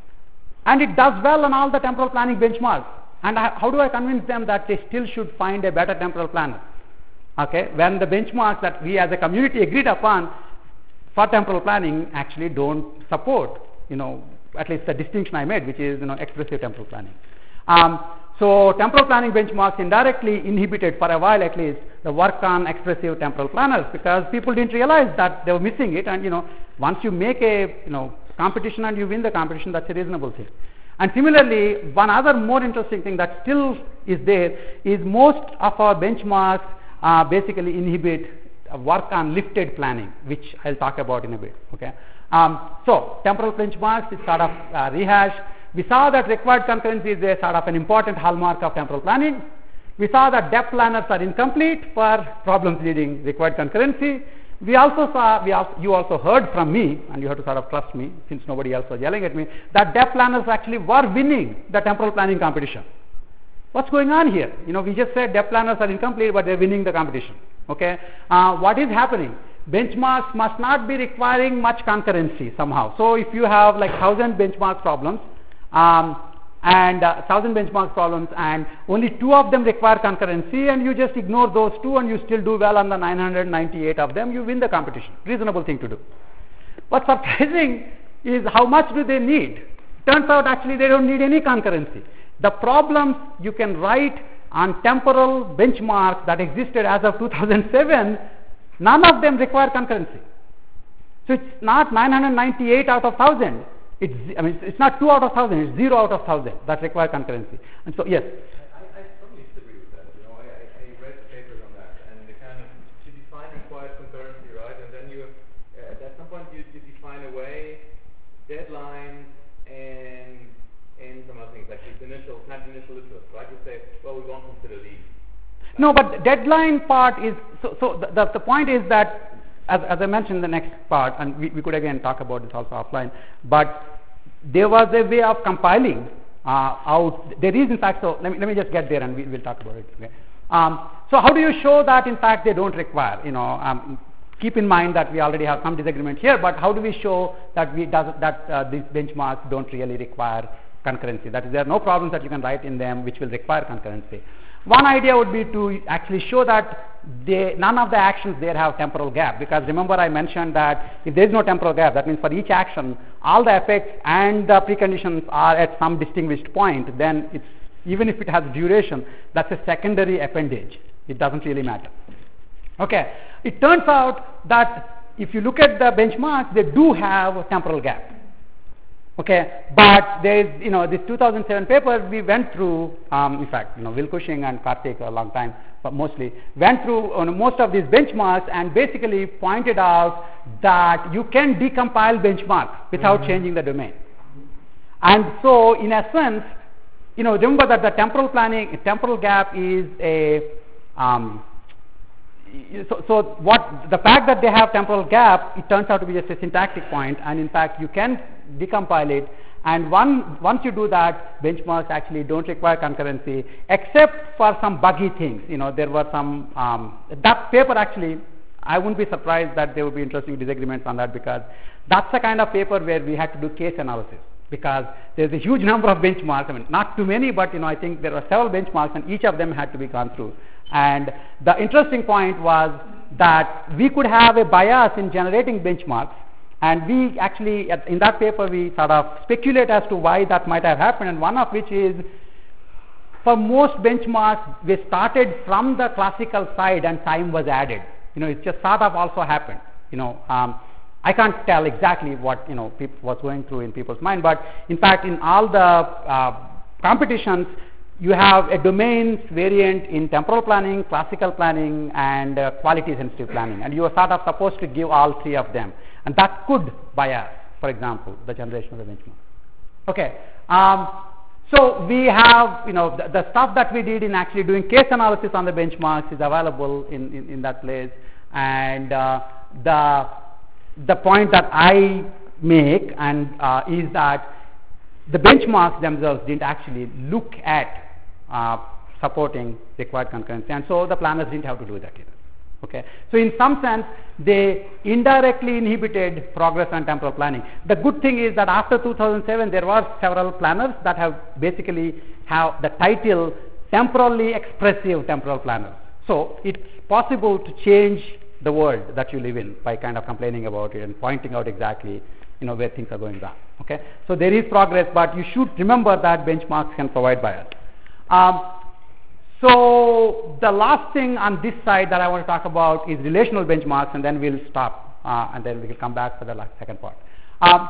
and it does well on all the temporal planning benchmarks? And I, how do I convince them that they still should find a better temporal planner? Okay, when the benchmarks that we as a community agreed upon for temporal planning actually don't support, you know, at least the distinction I made, which is, you know, expressive temporal planning. Um, so temporal planning benchmarks indirectly inhibited, for a while at least, the work on expressive temporal planners, because people didn't realize that they were missing it. And, you know, once you make a, you know, competition and you win the competition, that's a reasonable thing. And similarly, one other more interesting thing that still is there is most of our benchmarks uh, basically inhibit uh, work on lifted planning, which I'll talk about in a bit. Okay. Um, so temporal benchmarks is sort of uh, rehash. We saw that required concurrency is a sort of an important hallmark of temporal planning. We saw that depth planners are incomplete for problems needing required concurrency. We also saw, we also, you also heard from me, and you have to sort of trust me since nobody else was yelling at me, that depth planners actually were winning the temporal planning competition. What's going on here? You know, we just said depth planners are incomplete, but they're winning the competition. Okay, uh, what is happening? Benchmarks must not be requiring much concurrency somehow. So if you have like thousand benchmark problems, um, and uh, thousand benchmark problems, and only two of them require concurrency, and you just ignore those two, and you still do well on the nine hundred ninety-eight of them, you win the competition. Reasonable thing to do. What's surprising is how much do they need? Turns out actually they don't need any concurrency. The problems you can write on temporal benchmarks that existed as of two thousand seven, none of them require concurrency. So it's not nine hundred ninety-eight out of one thousand. It's, I mean, it's not two out of thousand, it's zero out of thousand that require concurrency. And so, yes? I, I strongly disagree with that. You know, I, I, I read the papers on that, and they kind of, to define required concurrency, right? And then you, uh, at some point, you, you define away deadlines and and some other things, like this initial, not initial interest, right? You say, well, we won't consider these. No, but the deadline part is, so, so the, the, the point is that, As, as I mentioned in the next part, and we, we could again talk about this also offline, but there was a way of compiling uh, out, there is in fact, so let me, let me just get there and we will talk about it. Okay. Um, so how do you show that in fact they don't require, you know, um, keep in mind that we already have some disagreement here, but how do we show that we does, that uh, these benchmarks don't really require concurrency? That is, there are no problems that you can write in them which will require concurrency. One idea would be to actually show that they, none of the actions there have temporal gap, because remember I mentioned that if there is no temporal gap, that means for each action all the effects and the preconditions are at some distinguished point, then it's, even if it has duration, that's a secondary appendage. It doesn't really matter. Okay. It turns out that if you look at the benchmarks, they do have a temporal gap. Okay, but there is, you know, this two thousand seven paper we went through, um, in fact, you know, Will Cushing and Karthik a long time, but mostly went through uh, most of these benchmarks and basically pointed out that you can decompile benchmark without mm-hmm. changing the domain. And so, in essence, you know, remember that the temporal planning, temporal gap is a, um, so, so what, the fact that they have temporal gap, it turns out to be just a syntactic point, and in fact you can decompile it, and one, once you do that, benchmarks actually don't require concurrency, except for some buggy things. You know, there were some, um, that paper actually, I wouldn't be surprised that there would be interesting disagreements on that, because that's the kind of paper where we had to do case analysis. because there's a huge number of benchmarks. I mean, not too many, but you know, I think there were several benchmarks, and each of them had to be gone through. And the interesting point was that we could have a bias in generating benchmarks, and we actually, at, in that paper, we sort of speculate as to why that might have happened, and one of which is, for most benchmarks, they started from the classical side and time was added. You know, it just sort of also happened. You know, um, I can't tell exactly what, you know, peop- was going through in people's mind, but in fact, in all the uh, competitions, you have a domain variant in temporal planning, classical planning, and uh, quality-sensitive planning, and you are sort of supposed to give all three of them, and that could bias, for example, the generation of the benchmark. Okay. Um, So we have, you know, the, the stuff that we did in actually doing case analysis on the benchmarks is available in, in, in that place. And uh, the, the point that I make and uh, is that the benchmarks themselves didn't actually look at uh, supporting required concurrency. And so the planners didn't have to do that either. Okay. So in some sense, they indirectly inhibited progress on temporal planning. The good thing is that after two thousand seven, there were several planners that have basically have the title temporally expressive temporal planners. So it's possible to change the world that you live in by kind of complaining about it and pointing out exactly, you know, where things are going wrong. Okay. So there is progress, but you should remember that benchmarks can provide bias. Um, So the last thing on this side that I want to talk about is relational benchmarks, and then we'll stop, uh, and then we will come back for the last, second part. Um,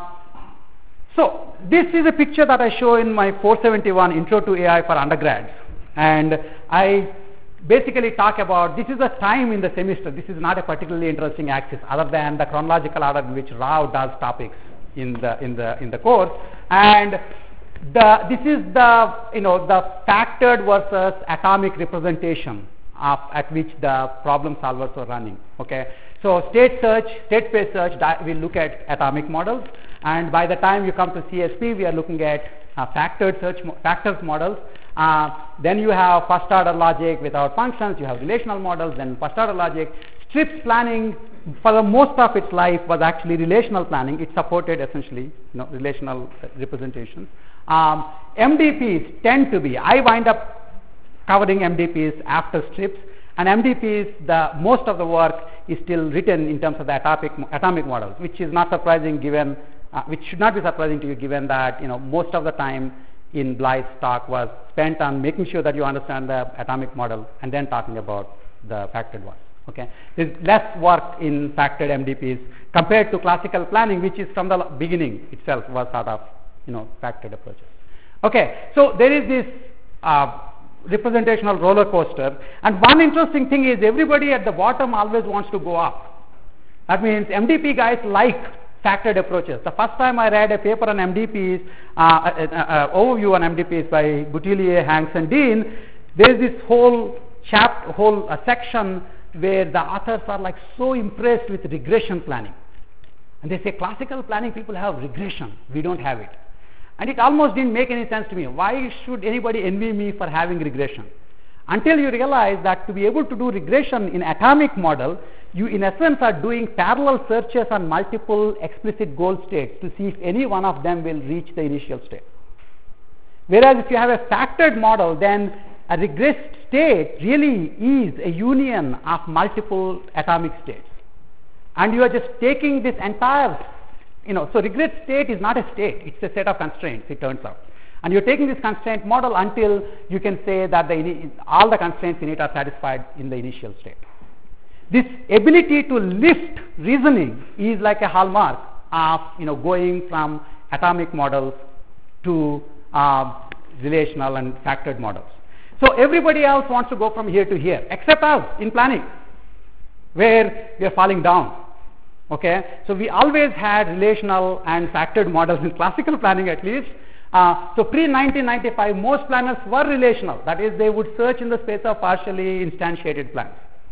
so this is a picture that I show in my four seventy-one Intro to A I for undergrads, and I basically talk about, this is a time in the semester. This is not a particularly interesting axis other than the chronological order in which Rao does topics in the in the in the course, and The, this is the, you know, the factored versus atomic representation of, at which the problem solvers are running. Okay. So state search, state space search, we look at atomic models, and by the time you come to C S P, we are looking at uh, factored search, mo- factors models. Uh, then you have first order logic without functions, you have relational models, then first order logic. Strips planning, for the most of its life, was actually relational planning. It supported essentially, you know, relational representations. Um, M D Ps tend to be, I wind up covering M D Ps after strips, and M D Ps, the most of the work is still written in terms of the atomic, atomic models, which is not surprising given, uh, which should not be surprising to you given that, you know, most of the time in Blythe's talk was spent on making sure that you understand the atomic model and then talking about the factored one. Okay. There's less work in factored M D Ps compared to classical planning, which is from the beginning itself was sort of, you know, factored approaches. Okay, so there is this uh, representational roller coaster, and one interesting thing is everybody at the bottom always wants to go up. That means M D P guys like factored approaches. The first time I read a paper on M D Ps, uh, uh, uh, overview on M D Ps by Boutillier, Hanks, and Dean, there is this whole chapter, whole uh, section where the authors are like so impressed with regression planning, and they say classical planning people have regression, we don't have it. And it almost didn't make any sense to me. Why should anybody envy me for having regression? Until you realize that to be able to do regression in atomic model, you in essence are doing parallel searches on multiple explicit goal states to see if any one of them will reach the initial state. Whereas if you have a factored model, then a regressed state really is a union of multiple atomic states. And you are just taking this entire, you know, so regress state is not a state, it's a set of constraints, it turns out. And you're taking this constraint model until you can say that the ini- all the constraints in it are satisfied in the initial state. This ability to lift reasoning is like a hallmark of, you know, going from atomic models to uh, relational and factored models. So everybody else wants to go from here to here, except us in planning, where we are falling down. Okay, so we always had relational and factored models in classical planning at least. Uh, so pre nineteen ninety-five, most planners were relational. That is, they would search in the space of partially instantiated plans.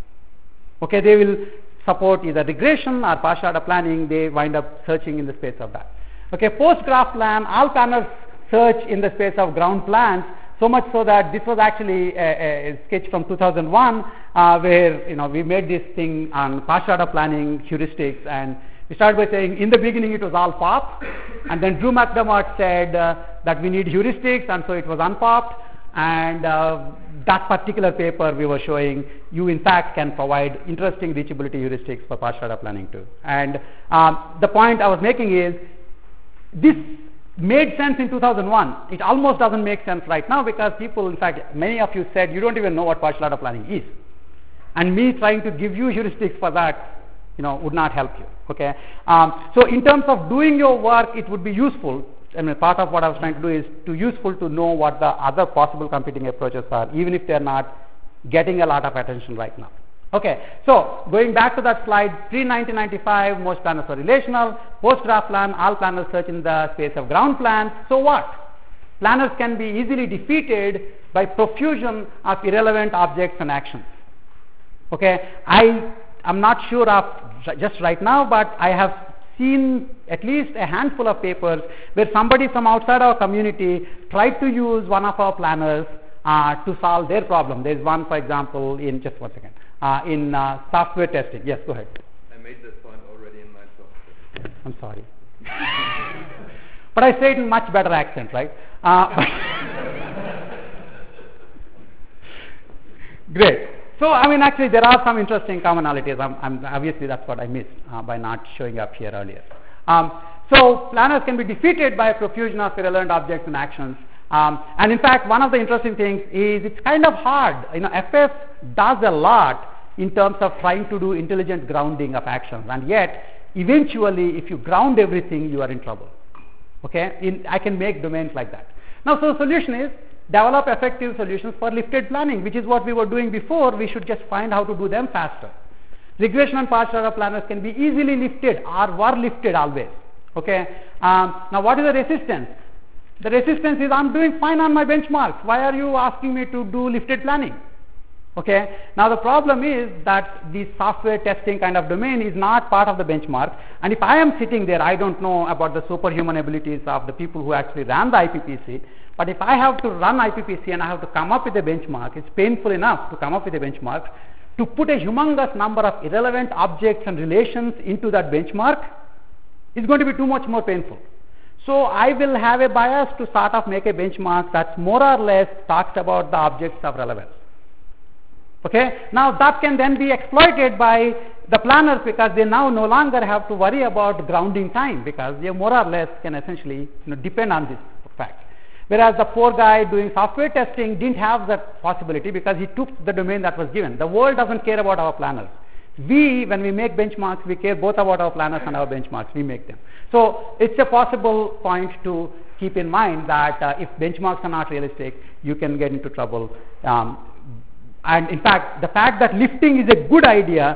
Okay, they will support either regression or partial order planning. They wind up searching in the space of that. Okay, post graph plan, all planners search in the space of ground plans. So much so that this was actually a, a sketch from two thousand one, uh, where, you know, we made this thing on partial order planning heuristics, and we started by saying in the beginning it was all pop, and then Drew McDermott said uh, that we need heuristics, and so it was unpopped, and uh, that particular paper we were showing you in fact can provide interesting reachability heuristics for partial data planning too. And um, the point I was making is this made sense in two thousand one. It almost doesn't make sense right now because people, in fact, many of you said you don't even know what partial data planning is. And me trying to give you heuristics for that, you know, would not help you. Okay. Um, so in terms of doing your work, it would be useful. I mean, part of what I was trying to do is to useful to know what the other possible competing approaches are, even if they are not getting a lot of attention right now. Okay, so going back to that slide, pre nineteen ninety-five, most planners were relational. Post graph plan, all planners search in the space of ground plans. So what? Planners can be easily defeated by profusion of irrelevant objects and actions. Okay, I am not sure of just right now, but I have seen at least a handful of papers where somebody from outside our community tried to use one of our planners uh, to solve their problem. There is one, for example, in just one second. Uh, in uh, software testing. Yes, go ahead. I made this point already in my talk. I'm sorry. But I say it in much better accent, right? Uh, Great. So, I mean, actually, there are some interesting commonalities. I'm, I'm, obviously, that's what I missed uh, by not showing up here earlier. Um, so, planners can be defeated by a profusion of irrelevant objects and actions. Um, and in fact, one of the interesting things is it's kind of hard. You know, F F does a lot in terms of trying to do intelligent grounding of actions, and yet eventually if you ground everything you are in trouble. Okay, in, I can make domains like that. Now, so the solution is develop effective solutions for lifted planning, which is what we were doing before. We should just find how to do them faster. Regression and partial data planners can be easily lifted or were lifted always. Okay, um, now what is the resistance? The resistance is I'm doing fine on my benchmarks. Why are you asking me to do lifted planning? Okay. Now the problem is that the software testing kind of domain is not part of the benchmark, and if I am sitting there, I don't know about the superhuman abilities of the people who actually ran the I P P C, but if I have to run I P P C and I have to come up with a benchmark, it's painful enough to come up with a benchmark. To put a humongous number of irrelevant objects and relations into that benchmark is going to be too much more painful. So I will have a bias to sort of make a benchmark that's more or less talks about the objects of relevance. Okay, now that can then be exploited by the planners because they now no longer have to worry about grounding time because they more or less can essentially, you know, depend on this fact. Whereas the poor guy doing software testing didn't have that possibility because he took the domain that was given. The world doesn't care about our planners. We, when we make benchmarks, we care both about our planners and our benchmarks. We make them. So it's a possible point to keep in mind that uh, if benchmarks are not realistic, you can get into trouble. Um, and in fact, the fact that lifting is a good idea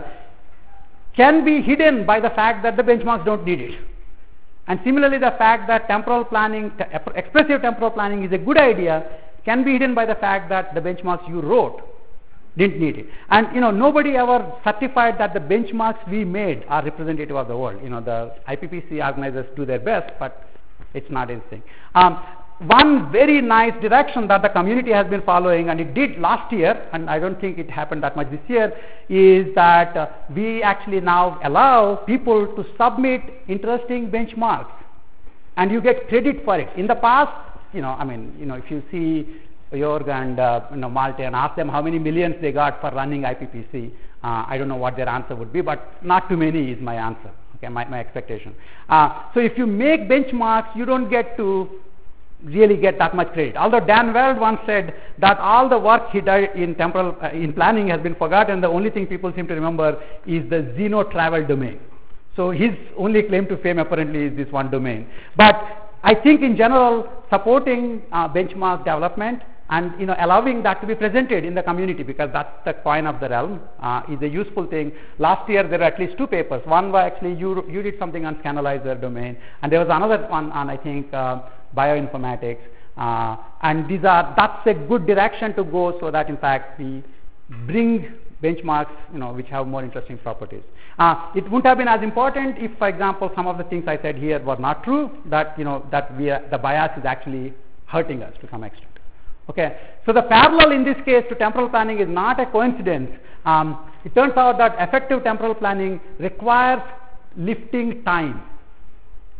can be hidden by the fact that the benchmarks don't need it. And similarly, the fact that temporal planning, te expressive temporal planning is a good idea can be hidden by the fact that the benchmarks you wrote didn't need it. And you know, nobody ever certified that the benchmarks we made are representative of the world. You know, the I P P C organizers do their best, but it's not anything. Um, one very nice direction that the community has been following, and it did last year, and I don't think it happened that much this year, is that uh, we actually now allow people to submit interesting benchmarks, and you get credit for it. In the past, you know, I mean, you know, if you see Jorg and uh, you know, Malte and ask them how many millions they got for running I P P C, uh, I don't know what their answer would be, but not too many is my answer, okay, my, my expectation. Uh, so if you make benchmarks, you don't get to really get that much credit. Although Dan Weld once said that all the work he did in temporal uh, in planning has been forgotten, the only thing people seem to remember is the Xeno travel domain. So his only claim to fame apparently is this one domain. But I think in general, supporting uh, benchmark development and you know allowing that to be presented in the community, because that's the coin of the realm, uh, is a useful thing. Last year there were at least two papers. One was actually you you did something on Scanalizer domain, and there was another one on I think uh, bioinformatics. Uh, and these are that's a good direction to go, so that in fact we bring benchmarks, you know, which have more interesting properties. Uh, it wouldn't have been as important if, for example, some of the things I said here were not true. That you know that we are, the bias is actually hurting us to some extent. Okay, so the parallel in this case to temporal planning is not a coincidence. Um, it turns out that effective temporal planning requires lifting time.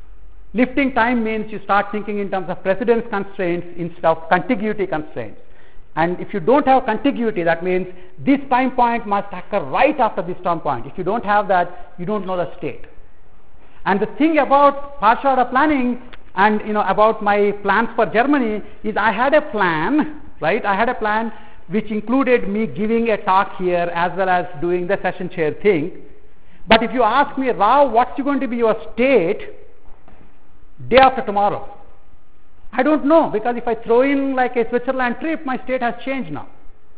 Lifting time means you start thinking in terms of precedence constraints instead of contiguity constraints. And if you don't have contiguity, that means this time point must occur right after this time point. If you don't have that, you don't know the state. And the thing about partial order planning and you know about my plans for Germany is I had a plan, right? I had a plan which included me giving a talk here as well as doing the session chair thing. But if you ask me, Rao, what's going to be your state day after tomorrow? I don't know, because if I throw in like a Switzerland trip, my state has changed now.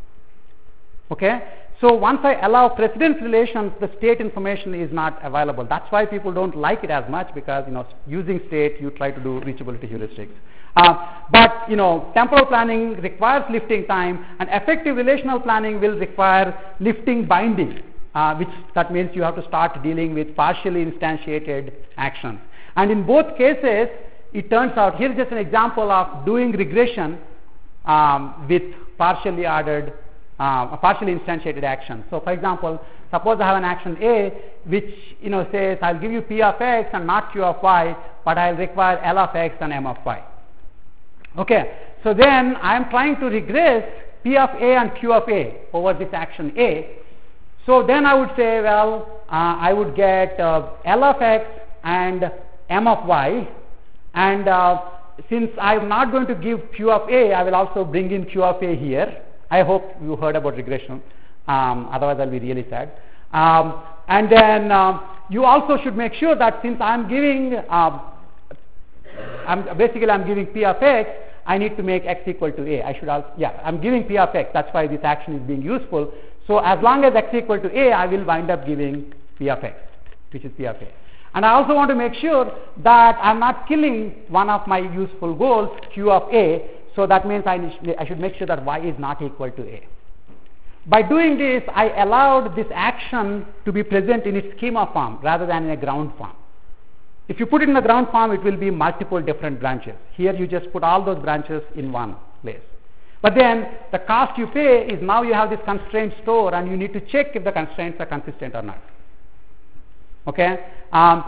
Okay? So once I allow precedence relations, the state information is not available. That's why people don't like it as much, because you know using state, you try to do reachability heuristics. Uh, but you know temporal planning requires lifting time, and effective relational planning will require lifting binding, uh, which that means you have to start dealing with partially instantiated actions. And in both cases, it turns out, here's just an example of doing regression um, with partially ordered, uh, partially instantiated action. So for example, suppose I have an action A which you know says I'll give you P of X and not Q of Y, but I'll require L of X and M of Y. Okay, so then I am trying to regress P of A and Q of A over this action A. So then I would say, well, uh, I would get uh, L of X and M of Y. And uh, since I am not going to give Q of A, I will also bring in Q of A here. I hope you heard about regression. Um, otherwise, I'll be really sad. Um, and then uh, you also should make sure that since I'm giving, uh, I'm basically I'm giving P of X, I need to make X equal to A. I should also, yeah, I'm giving P of X. That's why this action is being useful. So as long as X equal to A, I will wind up giving P of X, which is P of A. And I also want to make sure that I'm not killing one of my useful goals, Q of A, so that means I, I should make sure that Y is not equal to A. By doing this, I allowed this action to be present in its schema form rather than in a ground form. If you put it in the ground form, it will be multiple different branches. Here you just put all those branches in one place. But then the cost you pay is now you have this constraint store and you need to check if the constraints are consistent or not. Okay? Um,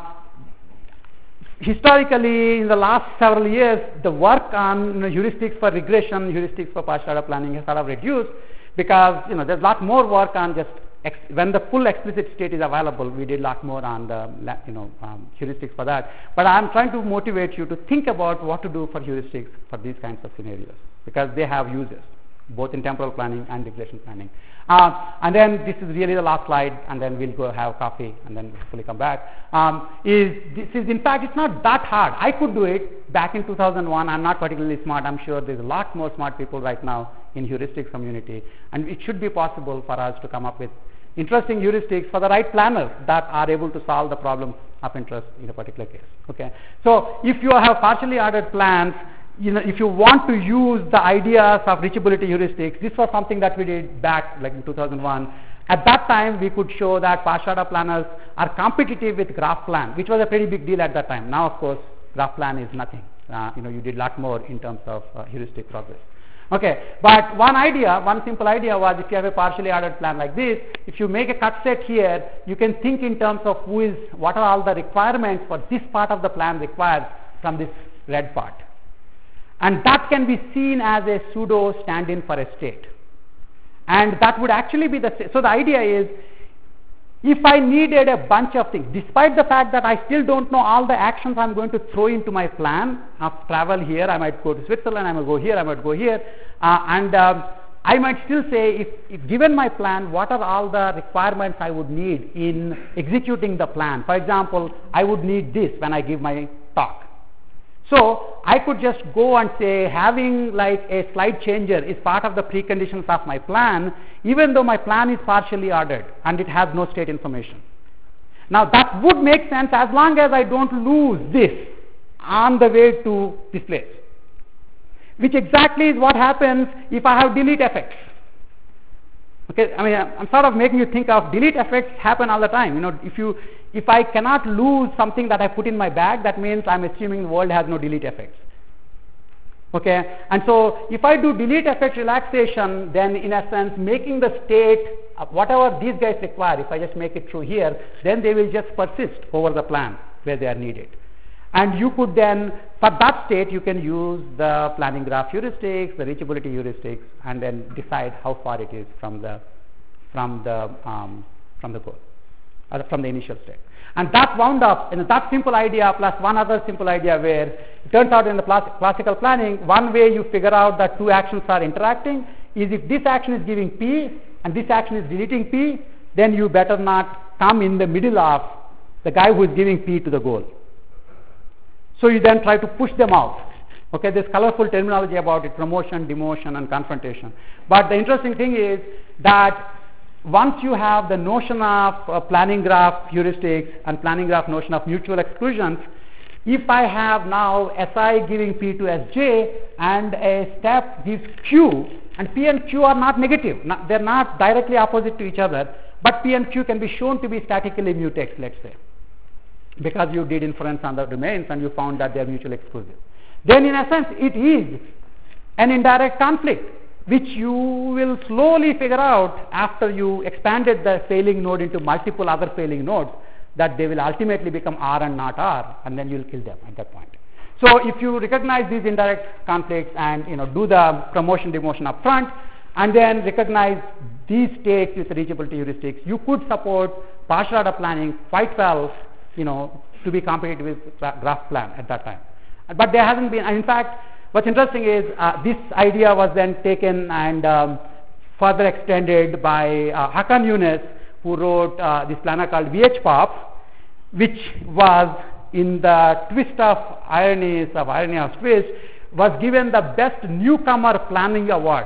historically, in the last several years, the work on you know, heuristics for regression, heuristics for partial order planning has sort of reduced, because you know there's a lot more work on just ex when the full explicit state is available. We did a lot more on the you know um, heuristics for that. But I'm trying to motivate you to think about what to do for heuristics for these kinds of scenarios, because they have uses both in temporal planning and regression planning. Uh, and then this is really the last slide, and then we'll go have coffee and then hopefully come back. Um, is this is in fact it's not that hard. I could do it back in two thousand one. I'm not particularly smart. I'm sure there's a lot more smart people right now in heuristics community, and it should be possible for us to come up with interesting heuristics for the right planners that are able to solve the problems of interest in a particular case. Okay, so if you have partially ordered plans, you know, if you want to use the ideas of reachability heuristics, this was something that we did back like in two thousand one. At that time, we could show that partial order planners are competitive with GraphPlan, which was a pretty big deal at that time. Now, of course, GraphPlan is nothing. Uh, you know, you did a lot more in terms of uh, heuristic progress. Okay, but one idea, one simple idea was if you have a partially ordered plan like this, if you make a cut set here, you can think in terms of who is, what are all the requirements for this part of the plan required from this red part. And that can be seen as a pseudo stand-in for a state. And that would actually be the, so the idea is, if I needed a bunch of things, despite the fact that I still don't know all the actions I'm going to throw into my plan of travel here, I might go to Switzerland, I might go here, I might go here, uh, and um, I might still say, if, if given my plan, what are all the requirements I would need in executing the plan? For example, I would need this when I give my talk. So I could just go and say having like a slide changer is part of the preconditions of my plan, even though my plan is partially ordered and it has no state information. Now that would make sense as long as I don't lose this on the way to this place, which exactly is what happens if I have delete effects. Okay, I mean, I'm sort of making you think of delete effects happen all the time. You know, if you, if I cannot lose something that I put in my bag, that means I'm assuming the world has no delete effects. Okay, and so if I do delete effect relaxation, then in a sense making the state of whatever these guys require, if I just make it through here, then they will just persist over the plan where they are needed. And you could then, for that state, you can use the planning graph heuristics, the reachability heuristics, and then decide how far it is from the from the um, from the goal, or from the initial state. And that wound up in that simple idea plus one other simple idea where it turns out in the class, classical planning, one way you figure out that two actions are interacting is if this action is giving P and this action is deleting P, then you better not come in the middle of the guy who is giving P to the goal. So you then try to push them out. Okay, there's colorful terminology about it, promotion, demotion, and confrontation. But the interesting thing is that once you have the notion of uh, planning graph heuristics and planning graph notion of mutual exclusions, if I have now Si giving P to Sj and a step gives Q, and P and Q are not negative, not, they're not directly opposite to each other, but P and Q can be shown to be statically mutex, let's say, because you did inference on the domains and you found that they are mutually exclusive. Then in a sense it is an indirect conflict, which you will slowly figure out after you expanded the failing node into multiple other failing nodes, that they will ultimately become R and not R, and then you will kill them at that point. So if you recognize these indirect conflicts and you know do the promotion demotion up front, and then recognize these states with reachability heuristics, you could support partial order planning quite well, you know, to be competitive with graph plan at that time. But there hasn't been, and in fact, what's interesting is uh, this idea was then taken and um, further extended by uh, Hakan Yunus, who wrote uh, this planner called V H Pop, which was in the twist of ironies of irony of twist, was given the best newcomer planning award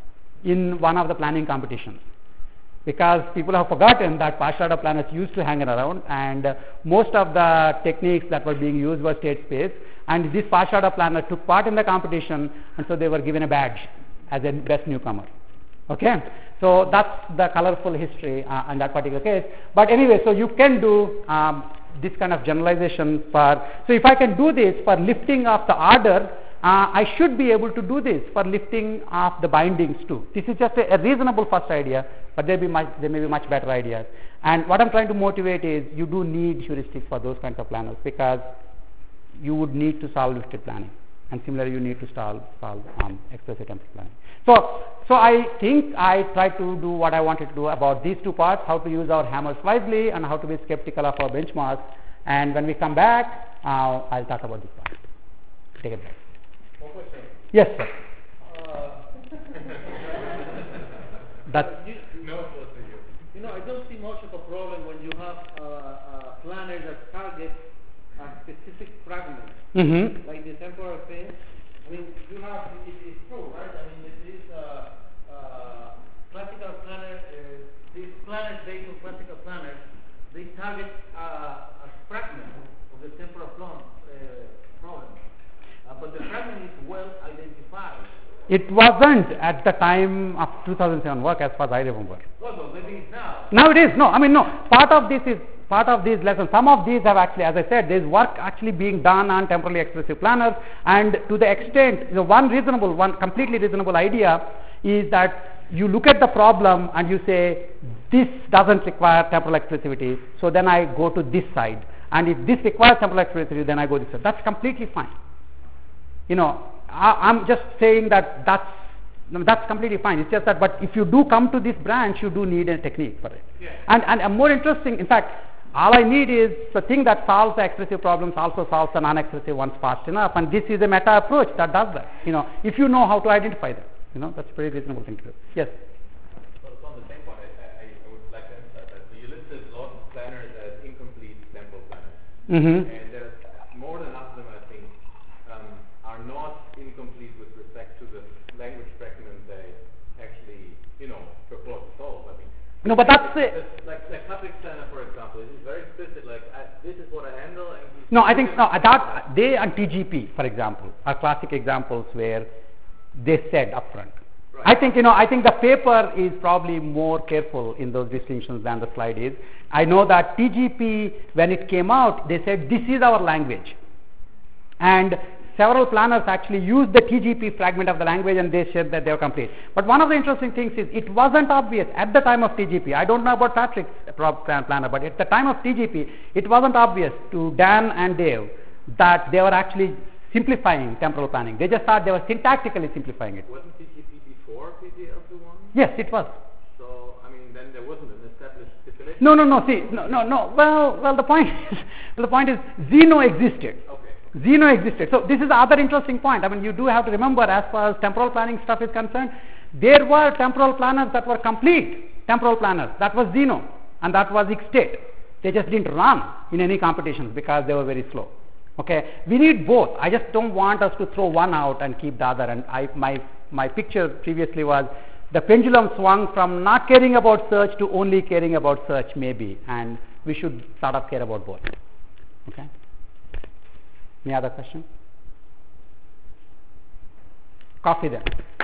in one of the planning competitions. Because people have forgotten that partial order planners used to hang around, and uh, most of the techniques that were being used were state space, and this partial order planner took part in the competition, and so they were given a badge as a best newcomer. Okay, so that's the colorful history uh, in that particular case. But anyway, so you can do um, this kind of generalization for, so if I can do this for lifting of the order, uh, I should be able to do this for lifting of the bindings too. This is just a, a reasonable first idea, but there, be much, there may be much better ideas. And what I'm trying to motivate is you do need heuristics for those kinds of planners, because you would need to solve lifted planning, and similarly you need to solve, solve um, explicit template planning. So, so I think I tried to do what I wanted to do about these two parts, how to use our hammers wisely and how to be skeptical of our benchmarks. And when we come back, uh, I'll talk about this part. Take it back. One question. Yes, sir. Uh, That's you, No, it was for you. you know, I don't see much of a problem when you have uh, a planner that targets a specific fragment, mm-hmm. like the temporal thing. I mean, you have, it, it's true, right? I mean, this is uh, uh, classical planner, uh, these planners based on classical planners, they target uh, a fragment of the temporal plum, uh, problem. Uh, but the fragment is well identified. It wasn't at the time of two thousand seven work, as far as I remember. Well, well, maybe it's now. Now it is. No, I mean, no. Part of this is, part of these lessons, some of these have actually, as I said, there's work actually being done on temporally expressive planners, and to the extent, you know, one reasonable, one completely reasonable idea is that you look at the problem and you say, this doesn't require temporal expressivity, so then I go to this side. And if this requires temporal expressivity, then I go this side. That's completely fine. You know, I, I'm just saying that that's, no, that's completely fine. It's just that, but if you do come to this branch, you do need a technique for it. Yeah. And, and a more interesting, in fact, all I need is the thing that solves the expressive problems also solves the non-expressive ones fast enough. And this is a meta approach that does that. You know, if you know how to identify them, you know, that's a pretty reasonable thing to do. Yes. Well, on the same point, I, I, I would like to emphasize that. So you listed lots of planners as incomplete temporal planners. Mm-hmm. And there's more than enough of them, I think, um, are not incomplete with respect to the language fragment they actually, you know, purport to solve. I mean, No, but that's it. It's like the classic planner, for example, it is very explicit. Like I, this is what I handle. And No, I think no. That they and T G P, for example, are classic examples where they said upfront. Right. I think you know. I think the paper is probably more careful in those distinctions than the slide is. I know that T G P, when it came out, they said this is our language, and several planners actually used the T G P fragment of the language, and they said that they were complete. But one of the interesting things is it wasn't obvious at the time of T G P. I don't know about Patrick's planner, but at the time of T G P, it wasn't obvious to Dan and Dave that they were actually simplifying temporal planning. They just thought they were syntactically simplifying it. Wasn't T T P before P G L two one? Yes, it was. So, I mean, then there wasn't an established stipulation. No, no, no. See, no, no, no. Well, well, the point is, well, the point is, Zeno existed. Okay. Zeno existed. So this is the other interesting point. I mean, you do have to remember, as far as temporal planning stuff is concerned, there were temporal planners that were complete temporal planners. That was Zeno, and that was Ixtate. They just didn't run in any competitions because they were very slow. Okay, we need both. I just don't want us to throw one out and keep the other. And I, my my picture previously was the pendulum swung from not caring about search to only caring about search, maybe, and we should sort of care about both. Okay. Any other question? Coffee then.